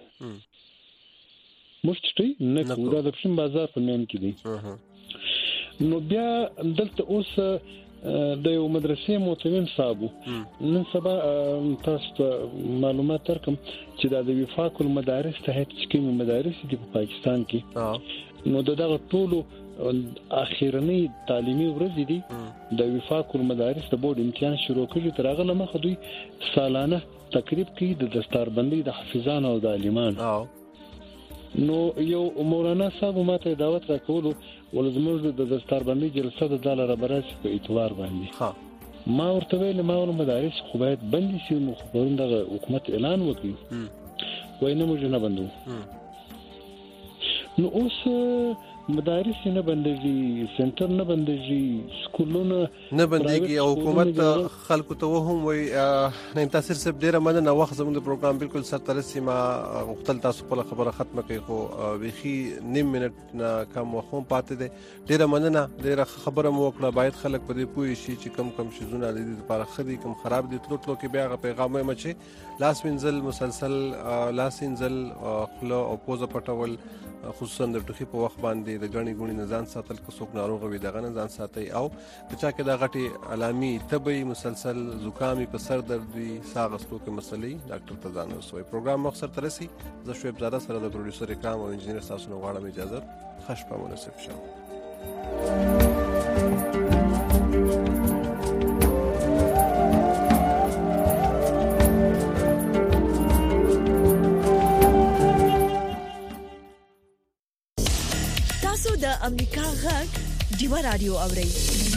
مشتری نه کوو دا د پښین بازار په نن کې دی نو بیا دلته اوس د یو مدرسې موتمن صاحب نن سبا تاسو معلومات ترکم چې د وفاق المدارس ته هیڅ کوم مدارس دي په پاکستان کې نو دغه ټول اخیرنی تعلیمي ورځ دي د وفاق المدارس د بورډ امتحان شروع کړي تر هغه لمخه دوی سالانه تقریب کوي د دستاربندۍ د حافظان او د عالمان نو یو مولانا صاحب ماته دعوت راکولو ولزموږ د دستاربندۍ جلسه د دلاره برابر په اتوار باندې ما ورته ویل ما ول مدارس خو باید بند شي مخبرون د حکومت اعلان وکړي وای نه موږ نه بندو نو اوس مدارس نه بندږي سنټر نه بندږي سکولونه نه بندږي او حکومت خلکو ته وهم وي نه تاثیر سب ډیره مننه وخت زموږ د پروګرام بالکل سر ترسي ما مختل تاسو په خبره ختمه کوي خو بيخي نیم منټ نه کم وخت پاتې دي ډیره مننه ډیره خبره مو وکړه باید خلک په دې پوي شي چې کم شزونه د لپاره خدي کم خراب دي تلو کې بیا پیغام مچي لاس منزل مسلسل لاس انزل خلو او پوزه پټول خصوصا د ټوخي په وخت باندې د غني غوني نزان ساتل کو څوک ناروغ وي دغه نزان ساتي او کچا کې د غټي علامي طبي مسلسل زکامي په سر درد وي ساغستو کې مسلې ډاکټر تزان وسوي پروګرام مخسر ترسي زه شعیب زاده سره د پروډوسر اکرام او انجنیر تاسو نو غواړم اجازه خوش په مناسب شو د امریکا غږ ډیوا رادیو اوري